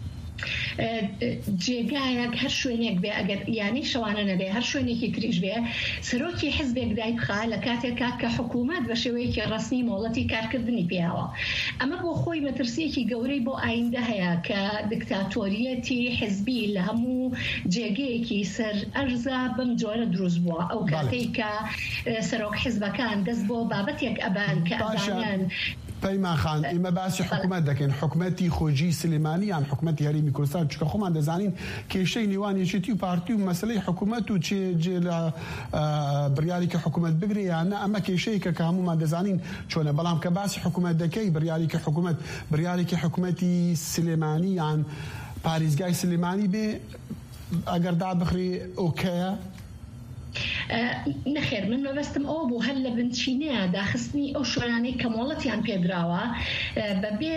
جێگایەک هەر شوێنێک بێ ئەگەر یانی شەوانە نەبێ هەر شوێنێکی تریش بێ سەرۆکی حیزبێک دای بخا لە کاتێکا کە حکوومەت بە شێوەیەکی ڕسمی مۆڵەتی کارکردنی پێیاوە. ئەمە بۆ خۆی مەترسیەکی گەورەی بۆ ئایندە هەیە کە دکتاتۆریەتی حیزبی لە هەموو جێگەیەکی سەر ئەرزە بەم جۆرە دروست بووە. ئەو کاتەی کە سەرۆک حیزبەکان دەست بۆ بابەتێک ئەبان کە ئەزانیان پەیمان خان ئێمە باسی حکوومەت دەکەین حکوومەتی خۆجی سلێمانی یان حکوومەتی هەرێمی کوردستان چکە خۆمان دەزانین کێشەی نێوان یەکێتی و پارتی و مەسلەی حکوومەت و چێ لە بڕیاری کە حکوومەت بگرێ یان ئەمە کێشەیەکە کە هەمومان دەزانین چۆنە. بەڵام کە باسی حکوومەت دەکەی بڕیاری کە حکوومەت بڕیارێکی حکوومەتی سلێمانی یان پارێزگای سلێمانی بێ ئەگەر دابخرێ ئۆکەیە؟ نەخێر من مەبەستم ئەوە بوو هەر لە بنچینەیە داخستنی ئەو شوێنانەی کە مۆڵەتیان پێدراوە بەبێ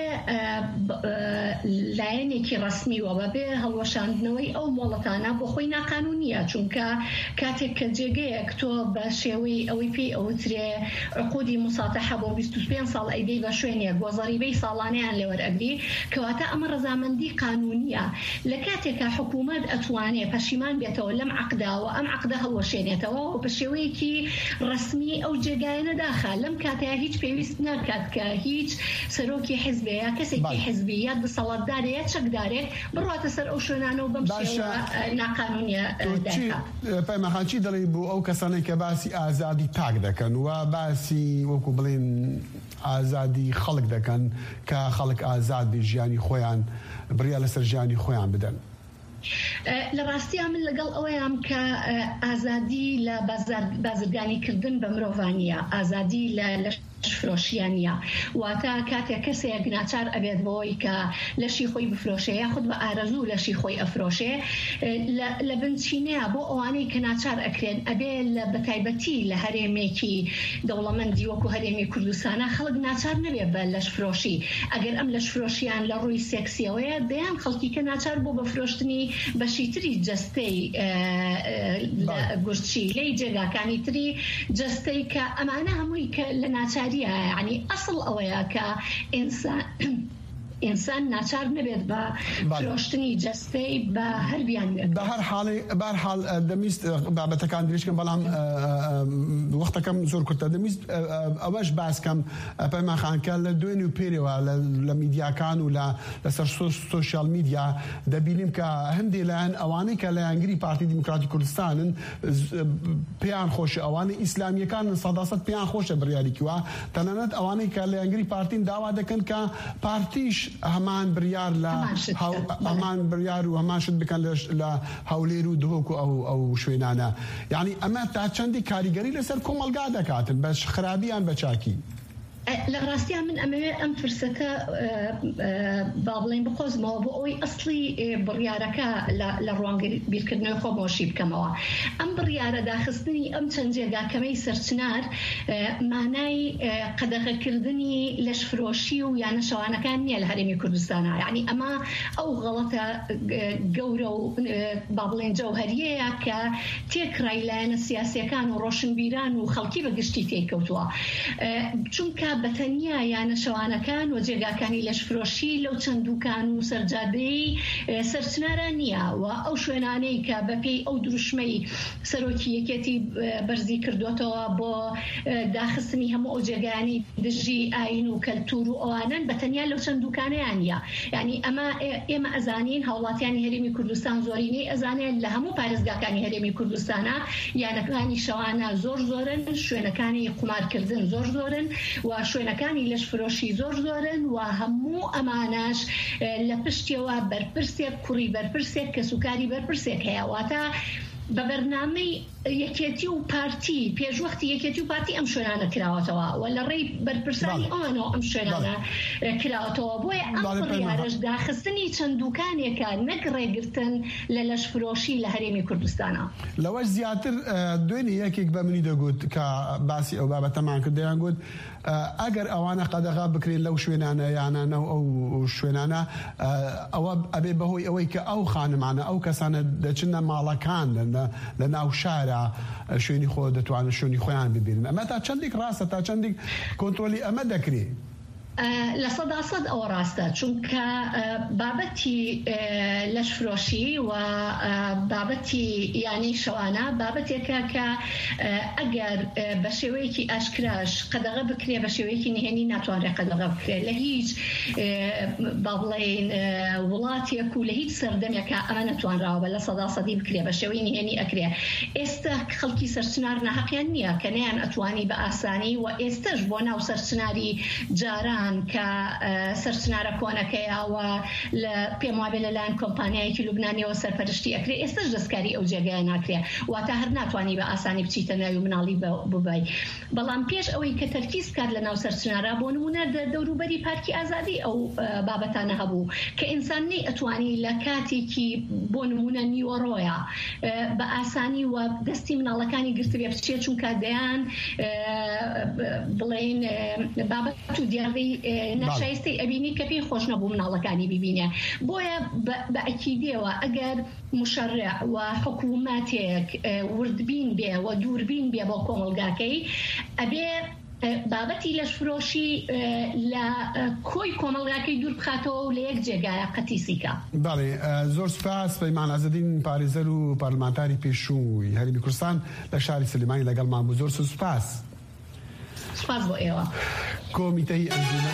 لایەنێکی ڕسمیوە بەبێ هەڵوەشاندنەوەی ئەو مۆڵەتانە بۆ خۆی ناقانونیە. چونکە کاتێک کە جێگەیەک تۆ بە شێوەی ئەوەی پێی ئەوترێ عقودی مساتەحە بۆ بیست و پێنج ساڵ ئەیدەی بە شوێنێک بۆ زەریبەی ساڵانەیان لێوەرئەگری کەواتە ئەمە ڕەزامەندی قانونیە. لە کاتێکە حکوومەت ئەتوانێ پەشیمان بێتەوە لەم عەقداوە ئەم عەقدە هەڵوەشێنێتەوە و بە شێوەیەکی ڕسمی ئەو جێگایە نەداخە لەم کاتەیە هیچ پێویست ناکات کە هیچ سەرۆکی حیزبەیە کەسێکی حیزبی یا دەسەڵاتدارەیە چەکدارێک بڕاتە سەر ئەو شوێنانە و بەم شێوە ناقانونیە دەکات. پەیمان خان چی دەڵێ بۆ ئەو کەسانەی کە باسی ئازادی تاک دەکەن و باسی وەکو بڵێن ئازادی خەڵک دەکەن کە خەڵک ئازاد بێ ژیانی خۆیان بڕیار لەسەر ژیانی خۆیان بدەن؟ لە ڕاستیە من لەگەڵ ئەوەیان کە ئازادی لە بازرگانیکردن بە مرۆڤانیە ئازادی لە فرۆشیانە واتە کاتێک کەسێک ناچار ئەبێت بۆی کە لەشی خۆی بفرۆشێ یاخود بە ئارەزوو لەشی خۆی ئەفرۆشێ لە بنچینەیە بۆ ئەوانەی کە ناچار ئەکرێن ئەبێ لە بەتایبەتی لە هەرێمێکی دەوڵەمەندی وەکو هەرێمی کوردستانە خەڵک ناچار نەبێت بە لەش فرۆشی. ئەگەر ئەم لەش فرۆشیان لە ڕووی سێکسیەوەیە دەیان خەڵکی کە ناچار بۆ بە فرۆشتنی بەشی تری جەستەی گورچی لی جێگاکانی تری جەستەی کە ئەمانە هەمووی کە لە ناچار يعني أصل أوياك إنسان إنسان ناچار نبيت با فرۆشتنی جەستەی بە هەربیان بە هەر حاڵی بە هەر حاڵ دەمیست بابەتەکان درێژکەم بەڵام وەختەکەم زۆر کورتە دەمیست ئەوەش باسکەم پەیمان خانکە لە دوێنێ و پێرەوە لە میدیاکان و لەسەر سۆشیال میدیا دەبینیم کە هەندێک لایەن ئەوانەی کە لە یانگری پارتی دیموکراتی کوردستانن پێیان خۆشە ئەوانەی ئیسلامیەکانن سەداسەد پێیان خۆشە بڕیاریکیوە تەنانەت ئەوانەی کە لە یانگری پارتین داوا دەکەن کە پارتیش هەمان بڕیار لە هەمان بڕیار و هەمان شت بکەن لە هەولێر و دهۆک و ئەو شوێنانە. یعنی ئەمە تا چەندی کاریگەری لەسەر کۆمەلگا دەکاتن بە خراپیان بە چاکی. لە ڕاستیان من ئەمەوێ ئەم فرسەکە با بڵێن بخۆزمەوە بۆ ئەوەی ئەسڵی بڕیارەکە لە ڕوانبیرکردنەوەی خۆمەوەشی بکەمەوە. ئەم بڕیارە داخستنی ئەم چەند جێگاکەمەی سەرچنار مانای قەدەغەکردنی لەشفرۆشی و یانە شەوانەکان نییە لە هەرێمی کوردستانە. یعنی ئەمە ئەو غەڵەتە گەورە و با بڵێن جەوهەریەیە کە تێکڕای لایەنە سیاسیەکان و ڕۆشنبیران و خەڵکی بەگشتی تێکەوتووە. چونکە بەتەنیا یانە شەوانەکان و جێگاکانی لەشفرۆشی لەو چەند دوکان و سەرجادەی سەرچناران نییە و ئەو شوێنانەی کە بەپێی ئەو دروشمەی سەرۆکی یەکێتی بەرزی کردوێتەوە بۆ داخستنی هەموو ئەو جێگانی دژی ئاین و کەلتور و ئەوانن بەتەنیا لەو چەند دوکانەیان نیە. یعنی ئەمە ئێمە ئەزانین هاوڵاتیانی هەرێمی کوردستان زۆرینەی ئەزانێن لە هەموو پارێزگاکانی هەرێمی کوردستانە یانەکانی شەوانە زۆر زۆرن، شوێنەکانی قومارکردن زۆر زۆرن و شوێنەکانی لەشفرۆشی زۆر زۆرن و هەموو ئەمانەش لە پشتیەوە بەرپرسێک کوڕی بەرپرسێک کە سوکاری بەرپرسێک هەیە. واتە بە بەرنامەی یەکێتی و پارتی پێشوەختی یەکێتی و پارتی ئەم شوێنانە کراوەتەوە و لە ڕێی بەرپرسانی ئەوانەوە ئەم شوێنانە کراوەتەوە. بۆیە ئەم بڕیارەش داخستنی چەند دوکانێکە نەک ڕێگرتن لە لەشفرۆشی لە هەرێمی کوردستانە. لەوەش زیاتر دوێنێ یەکێک بە منی دەگوت کە باسی ئەو بابەتەمان کردیان گوت ئەگەر ئەوانە قەدەغا بکرێن لەو شوێنانە یانانە ئەو شوێنانە ئەوە ئەبێ بەهۆی ئەوەی کە ئەو خانمانە ئەو کەسانە دەچنە ماڵەکان لە ناو شارە شوێنی خۆ دەتوانن شوێنی خۆیان ببینن. ئەمە تا چەندێک ڕاستە تا چەندێک کۆنترۆلی ئەمە دەکرێت. لە سەدا سەد ئەوە ڕاستە چونکە بابەتی لەشفرۆشی و بابەتی یانی شەوانە بابەتێکە کە ئەگەر بە شێوەیەکی ئاشکراش قەدەغە بکرێ بە شێوەیەکی نهێنی ناتوانرێت قەدەغە بکرێت لە هیچ با بڵێن وڵاتێک و لە هیچ سەردەمێکە ئەمە نەتوانراوە بە لە سەدا سەدی بکرێ بە شێوەی نهێنی ئەکرێ. ئێستا خەڵکی سەرچنار ناحەقیان نییە کە نەیان ئەتوانی بە ئاسانی و ئێستش بۆ ناو سەرچناری جاران کە سەرچنارە کۆنەکەیەوە لە پێم وابێ لەلایەن کۆمپانیایەکی لوبنانیەوە سەرپەرشتی ئەکرێ ئێستش دەستکاری ئەو جێگایە ناکرێ واتە هەر ناتوانانی بە ئاسانی بچیتە ناوی و مناڵی ببای. بەڵام پێش ئەوەی کە تەرکیز کات لە ناو سەرچنارە بۆ نمونە دەوروبەری پارکی ئازادی ئەو بابەتانە هەبوو کە ئینسان نەی ئەتوانی لە کاتێکی بۆ نمونە نیوەڕۆیە بە ئاسانی و دەستی مناڵەکانی گرتبێ بچێت چونکە دەیان بڵێن بابەت و دیاڕی ناشایستی ئەبینی کە پێی خۆش نەبوو مناڵەکانی ببینێ. بۆیە بە ئەکیدێەوە ئەگەر مشەڕع و حکوومەتێک وردبین بێ و دووربین بێ بۆ کۆمەلگاکەی ئەبێ بابەتی لەشفرۆشی لە کۆی کۆمەڵگاکەی دوور بخاتەوە و لە یەک جێگایە قەتیسیکە. بەڵێ زۆر سوپاس پەیمان ئازەدین پارێزەر و پارلمانتاری پێشووی هەرێمی کوردستان لە شاری سلێمانی لەگەڵمان بوو. زۆر سوپاس. سپاس بۆ ئێوە. کۆمیتەی ئەنجومەن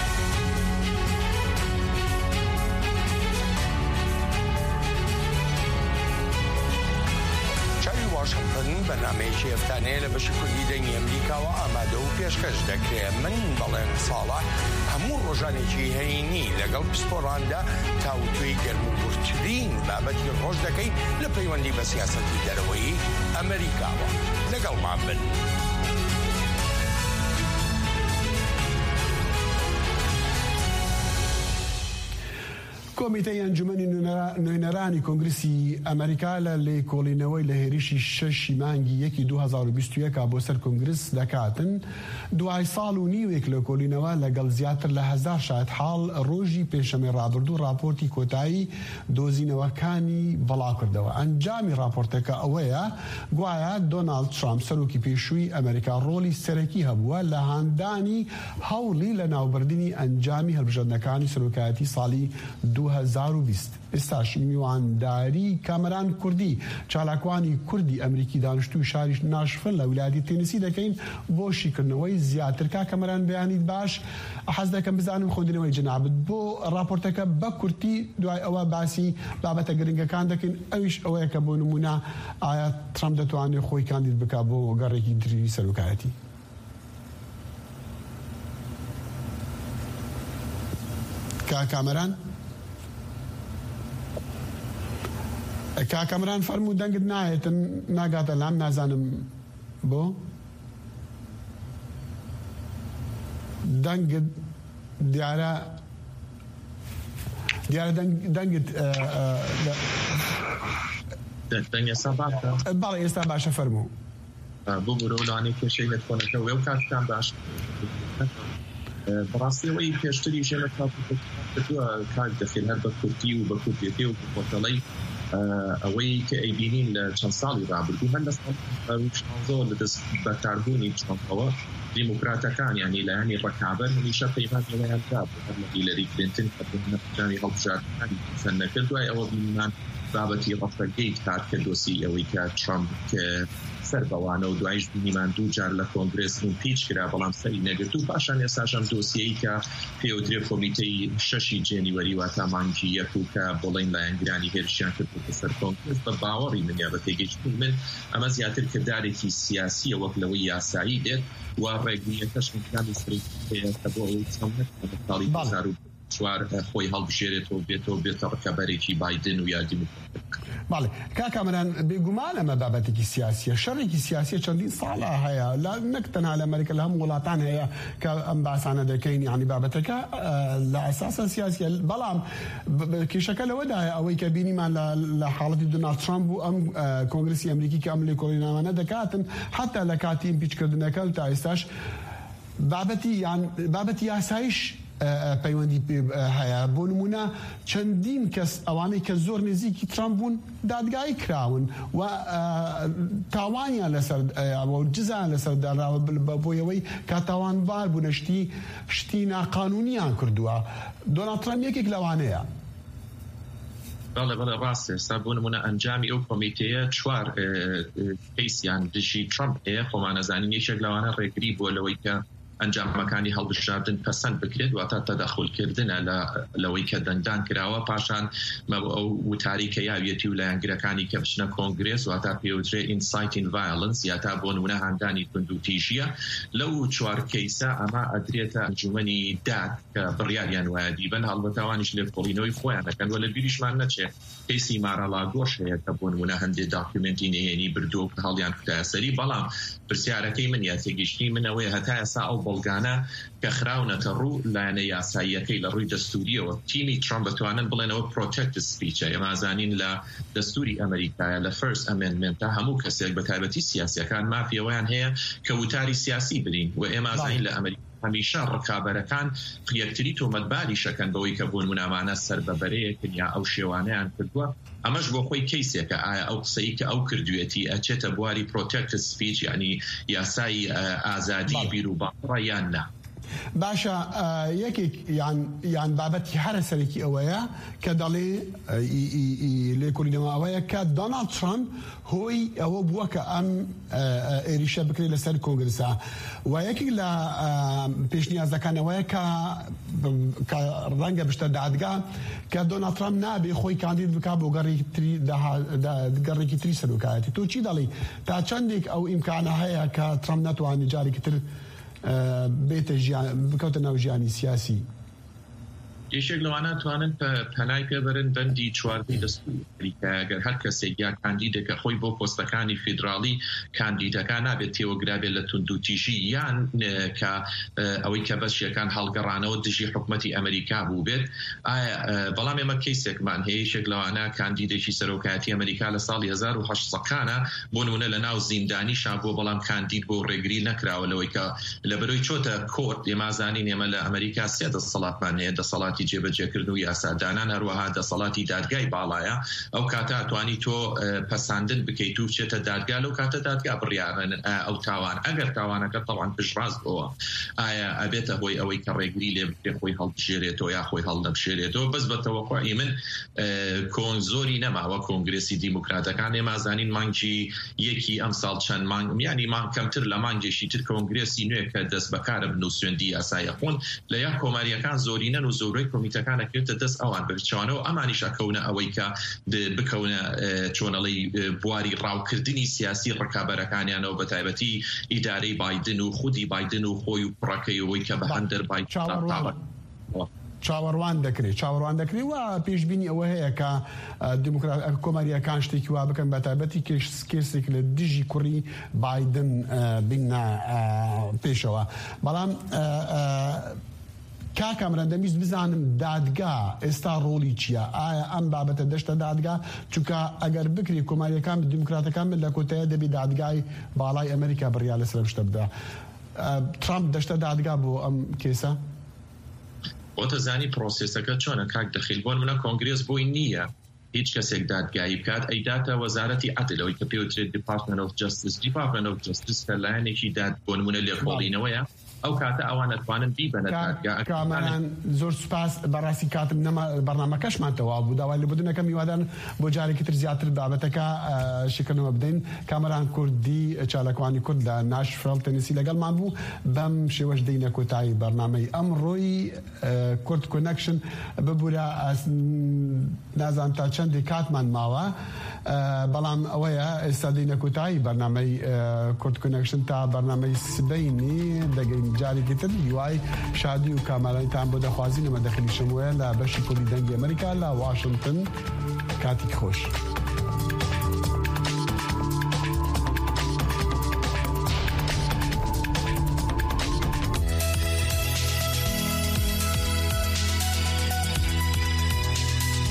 بەنامەیەکی ئەفتانەیە لە بەشی کوردی دەنگی ئەمریکاوە ئامادە و پێشکەش دەکرێت. من بەڵێن ساڵە هەموو ڕۆژانێکی هەینی لەگەڵ پسپۆڕاندا تاوتوی گەرموگورترین بابەتی ڕۆژ دەکەی لە پەیوەندی بە سیاسەتی دەرەوەی ئەمریکاوە. لەگەڵمان بن. کۆمیتەی ئەنجومەنی نوێنەرانی کۆنگرسی ئەمریکا لە لێکۆڵینەوەی لە هێرشی شەشی مانگی یەکی دو هەزار و بیست و یەک بۆ سەر کۆنگرس دەکاتن دوای ساڵ و نیوێک لە کۆڵینەوە لەگەڵ زیاتر لە هەزار شاید حاڵ ڕۆژی پێشەمەی ڕابردوو راپۆرتی کۆتایی دۆزینەوەکانی بەڵاو کردەوە. ئەنجامی راپۆرتەکە ئەوەیە گوایە دۆناڵد ترامپ سەرۆکی پێشووی ئەمریکا ڕۆلی سەرەکی هەبووە لە هاندانی هەوڵی لە ناوبردنی ئەنجامی هەڵبژاردنەکانی سەرۆکایەتی ساڵی دو هەزار و بیست. ئێستاش میوانداری کامەران کوردی چالاکوانی کوردی ئەمریکی دانیشتووی شاری ناشفل لە ویلایەتی تێنسی دەکەین بۆ شیکردنەوەی زیاتر. کا کامەران بەیانیت باش حەز دەکەم بزانم خوێندنەوەی جەنابەت بۆ راپۆرتەکە بە کورتی دوای ئەوە باسی بابەتە گرنگەکان دەکەین. ئەویش ئەوەیە کە بۆ نمونە ئایا ترامپ دەتوانێت خۆی کاندید بکات بۆ گەڕێکی تری سەرۆکایەتی؟ کا کامەران کاکەمران فەرموو دەنگت نایەتن ناگاتە لام نازانم بۆ دەنگ دیارە دیارە دەنگت باڵ ئێستا باشە فەرموو بۆ بۆرەوەلانی پێشەی نەتخۆنەکە وێ و کاتتان باش بەڕاستیەوەی پێشتری ژێمە کاتوە کات دەخێن هەر بە کورتی و بە کورتێتی و خۆتەڵی ئەوەی کە ئەیبینین لە چەند ساڵی ڕابردوو هەر لە زۆر لە دەست بەکاربوونی چەندەوە دیموکراتەکان یانی لایانی ڕەکابەر هەمیشە پەیمانیان دا هەر لە هیلەری کلینتن کەجانی هەڵبژاردنەکانی سەر نەکرد دوای ئەوە بینمان بابەتی ڕەفەرگەیت کات کە دۆسی ئەوەی کە ترامپ کە سەر بەوانە و دوایش بینیمان دوو جار لە کۆنگرس پیچ کرا بەڵام سەری نەگرت و پاشان ێساشەم دۆسیەی کە پێوترێ کۆمیتەی شەشی جێنیوەری واتە مانگی یەک و کە بڵین لایەنگرانی هێرشیان کرد سەر کۆنگرس بە باوەڕی منیا بە تێگەیشتن من ئەمە زیاتر کردارێکی سیاسیە وەک لەوەی یاسایی دێت و ڕێگریەکەش میکانی سری کە بۆ ئەوەی چەند ساڵی هەزار و چوار خۆی هەڵبژێرێتەوە بێتەوە بێتە ڕکەبەرێکی بایدن و یا دیموکرات. باڵێ کاکامەران بێگومان ئەمە بابەتێکی سیاسیە شەڕێکی سیاسی چەندین ساڵە هەیە لە نەک تەنها لە ئەمریکا لە هەموو وڵاتان هەیە کە ئەم باسانە دەکەین یعنی بابەتەکە لە ئەساسە سیاسیە بەڵام کێشەکە لەوەدایە ئەوەی کە بینیمان لە حاڵەتی دۆناڵد ترامپ و ئەم کۆنگرسی ئەمریکی کە ئەم لێکۆڵینەوانە دەکاتن حتا لە کاتی ئیمپیچکردنەکە تا ئێستاش بابەتی یان بابەتی یاساییش پەیوەندی هەیە بۆ نمونە چەندین کەس ئەوانەی کە زۆر نزیکی ترامپ بوون دادگای کراون و تاوانیان لەسەر جزیان لەسەر داراوە بۆیەوەی کە تاوانبار بوونە شتی شتی ناقانونیان کردووە دۆناڵد ترامپ یەکێک لەوانەیە. بەڵێ بەڵێ ڕاستە ئێستا بۆ نمونە ئەنجامی ئەو کۆمیتەیە چوار کەیسیان دژی ترامپ هەیە خۆمان نەزانین یەکێک لەوانە ڕێگری بۆ لەوەی کە ئەنجامەکانی هەڵبژاردن پەسەند بکرێت واتە تەدەخولکردنە لەوەی کە دەنگدان کراوە پاشان ئەو وتاریکە یاویەتی و لایەنگرەکانی کە بچنە کۆنگرێس واتە پێوترێ ئینسایتین ڤایۆلەنس یاتا بۆ نمونە هاندانی توند و تیژیە لەو چوار کەیسە ئەمە ئەدرێتە ئەنجومەنی داد کە بڕیاریان وایە دیبن هەڵبەتاوانیش لێکۆڵینەوەی خۆیان دەکەن وە لە بیریشمان نەچێت کەیسی مارالاگۆش هەیە کە بۆ نمونە هەندێک داکیومنتی نهێنی بردووە کە هەڵیان کوتایە سەری بەڵام پرسیارەکەی من یا تێگەیشتنی منەوەی هەتا ئێستا ئەو بەڵگانە کە خراونەتە ڕوو لایەنە یاساییەکەی لە ڕووی دەستوریەوە تیمی ترامپ بتوانن بڵێنەوە پرۆتێکتد سپیچە ئێمازانین لە دەستوری ئەمریکایە لە فەرست ئەمێندمنتە هەموو کەسێک بە تایبەتی سیاسیەکان مافیەوەیان هەیە کە وتاری سیاسی برین و ئێمازانین لە ئەمریکا هەمیشە ڕکابەرەکان یەکتری تۆمەتباری شەکەن بەوەی کە بۆ نمونەمانە سەربەبەرەیەکن یا ئەو شێوانەیان کردووە ئەمەش بۆ خۆی کەیسێکە ئایا ئەو قسەی کە ئەو کردوێتی ئەچێتە بواری پرۆتێکتد سپیچ ینی یاسایی ئازادی بیر و باوەڕ یان نا. باشە یەکێک یان بابەتی هەرە سەرێکی ئەوەیە کە دەڵێ لێکۆڵینەوە ئەوەیە کە دۆناڵد ترامپ هۆی ئەوە بووە کە ئەم ئێریشە بکرێت لەسەر کۆنگرسا و یەکێک لە پێشنیازەکانەوەیە کە ڕەنگە بشتە دادگا کە دۆناڵد ترامپ نابێ خۆی کاندید بکات بۆ گەڕێکی تری سەرۆکایەتی تۆ چی دەڵێ تا چەندێک ئەو ئیمکانە هەیە کە ترامپ نەتوانێت جارێکی تر بێتە بکەوتە ناو ژیانی سیاسی یەکێک لەوانە توانن پەنای پێبەرن بەندی چواردەی دەستوریکە ئەگەر هەر کەسێک یا کاندیدێکە خۆی بۆ پۆستەکانی فیدراڵی کاندیدەکان نابێت تێوەگرابێت لە توند و تیژی یان کە ئەوەی کە بەشیەکان هەڵگەڕانەوە دژی حکوومەتی ئەمریکا بوو بێت بەڵام ئێمە کەیسێکمان هەیە یەکێک لەوانە کاندیدێکی سەرۆکایەتی ئەمریکا لە ساڵی هەزار و هەشت سەدەکانە بۆ نمونە لە ناو زیندانیشان بۆ بەڵام کاندید بۆ ڕێگری نەکراوە لەوەی کە لەبەرەوەی چۆتە کۆرت ئێمازانین ئێمە لە ئەمریکا سێ دەسەڵاتمان هەیە دەسەڵاتی جێبەجێکردن و یاسادانان هەروەها دەسەڵاتی دادگای باڵایە ئەو کاتە ئەتوانی تۆ پەساندن بکەیت و بچێتە دادگا لەو کاتە دادگا بڕیارن ئەو تاوان ئەگەر تاوانەکە تەواان پشتڕاست بۆەوە ئایا ئەبێتە هۆی ئەوەی کە ڕێگری لێ بکرێت خۆی هەڵبژێرێتەوە یا خۆی هەڵدەبژێرێتەوە بەس بە تەوەقوعی من کۆن زۆری نەماوە کۆنگرێسی دیموکراتەکان ئێمازانین مانگی یەکی ئەم ساڵ چەند مانگ یانی مانگ کەمتر لە مانگێکی تر کۆنگرێسی نوێ کە دەست بەکارە بن و سوێندی یاسایە خۆن لە یا کۆماریەکان زۆرینەن و زۆرەی کۆمیتەکانەکرێتە دەست ئەوان بچوانەوە ئەمانیش ئەکەونە ئەوەی کە بکەونە چۆنەڵی بواری ڕاوکردنی سیاسی ڕکابەرەکانیانەوە بە تایبەتی ئیدارەی بایدن و خودی بایدن و خۆی و پڕەکەی ئەوەی کە بە هەندەر چاوەڕوان دەکرێت چاوەڕوان دەکرێت و پێشبینی ئەوە هەیە کە کۆماریەکان شتێکی وا بکەن بە تایبەتی کێسێک لە دژی کوڕی بایدن بینە پێشەوە بەڵام کا کامران دەمویست بزانم دادگا ئێستا ڕۆڵی چییە ئایا ئەم بابەتە دەشتە دادگا چونکە ئەگەر بکری کۆماریەکان دموکراتەکان من لە کۆتایە دەبی دادگای باڵای ئەمریکا بڕیا لەسەر شتە بدە ترامپ دەشتە دادگا بۆ ئەم کێسە بۆتە زانی پرۆسێسەکە چۆنە کاک دەخیل بۆن منە کۆنگرێس بۆی نییە هیچ کەسێک دادگایی بکات ئەیداتە وەزارەتی عەدلەوەی کە پێوترێت دیپارتمنت ئۆف جەستس دیپارتمنت ئۆف جەستس کە لایەنێکی داد بۆ نمونە لێکۆڵینەوەیە ئەو کاتە ئەوان ئەتوانن بیبەنە دادگا کامەران زۆر سوپاس بەڕاستی کاتم نەما بەرنامەکەشمان تەواو بوو داوای لەبوردنەکە میوادان بۆ جارێکی تر زیاتر بابەتەکە شکردنەوە بدەین کامەران کوردی چالەکوانی کورد لە ناشڤیل تەنسی لەگەڵمان بوو بەم شێوەش دەینە کۆتایی بەرنامەی ئەمڕۆی کورد کۆنەکشن ببوورە نازان تا چەندی کاتمان ماوە بەڵام ئەوەیە ئێستا دەینە کۆتایی بەرنامەی کورد کۆنەکشن تا بەرنامەی سبەینی دەگەین جارێکی تر دوای شادی و کامەرانیتان بۆ دەخوازینەمە دەخلی شەمووە لە بەشی کوردی دەنگی ئەمریکا لە واشنگتن کاتێک خۆش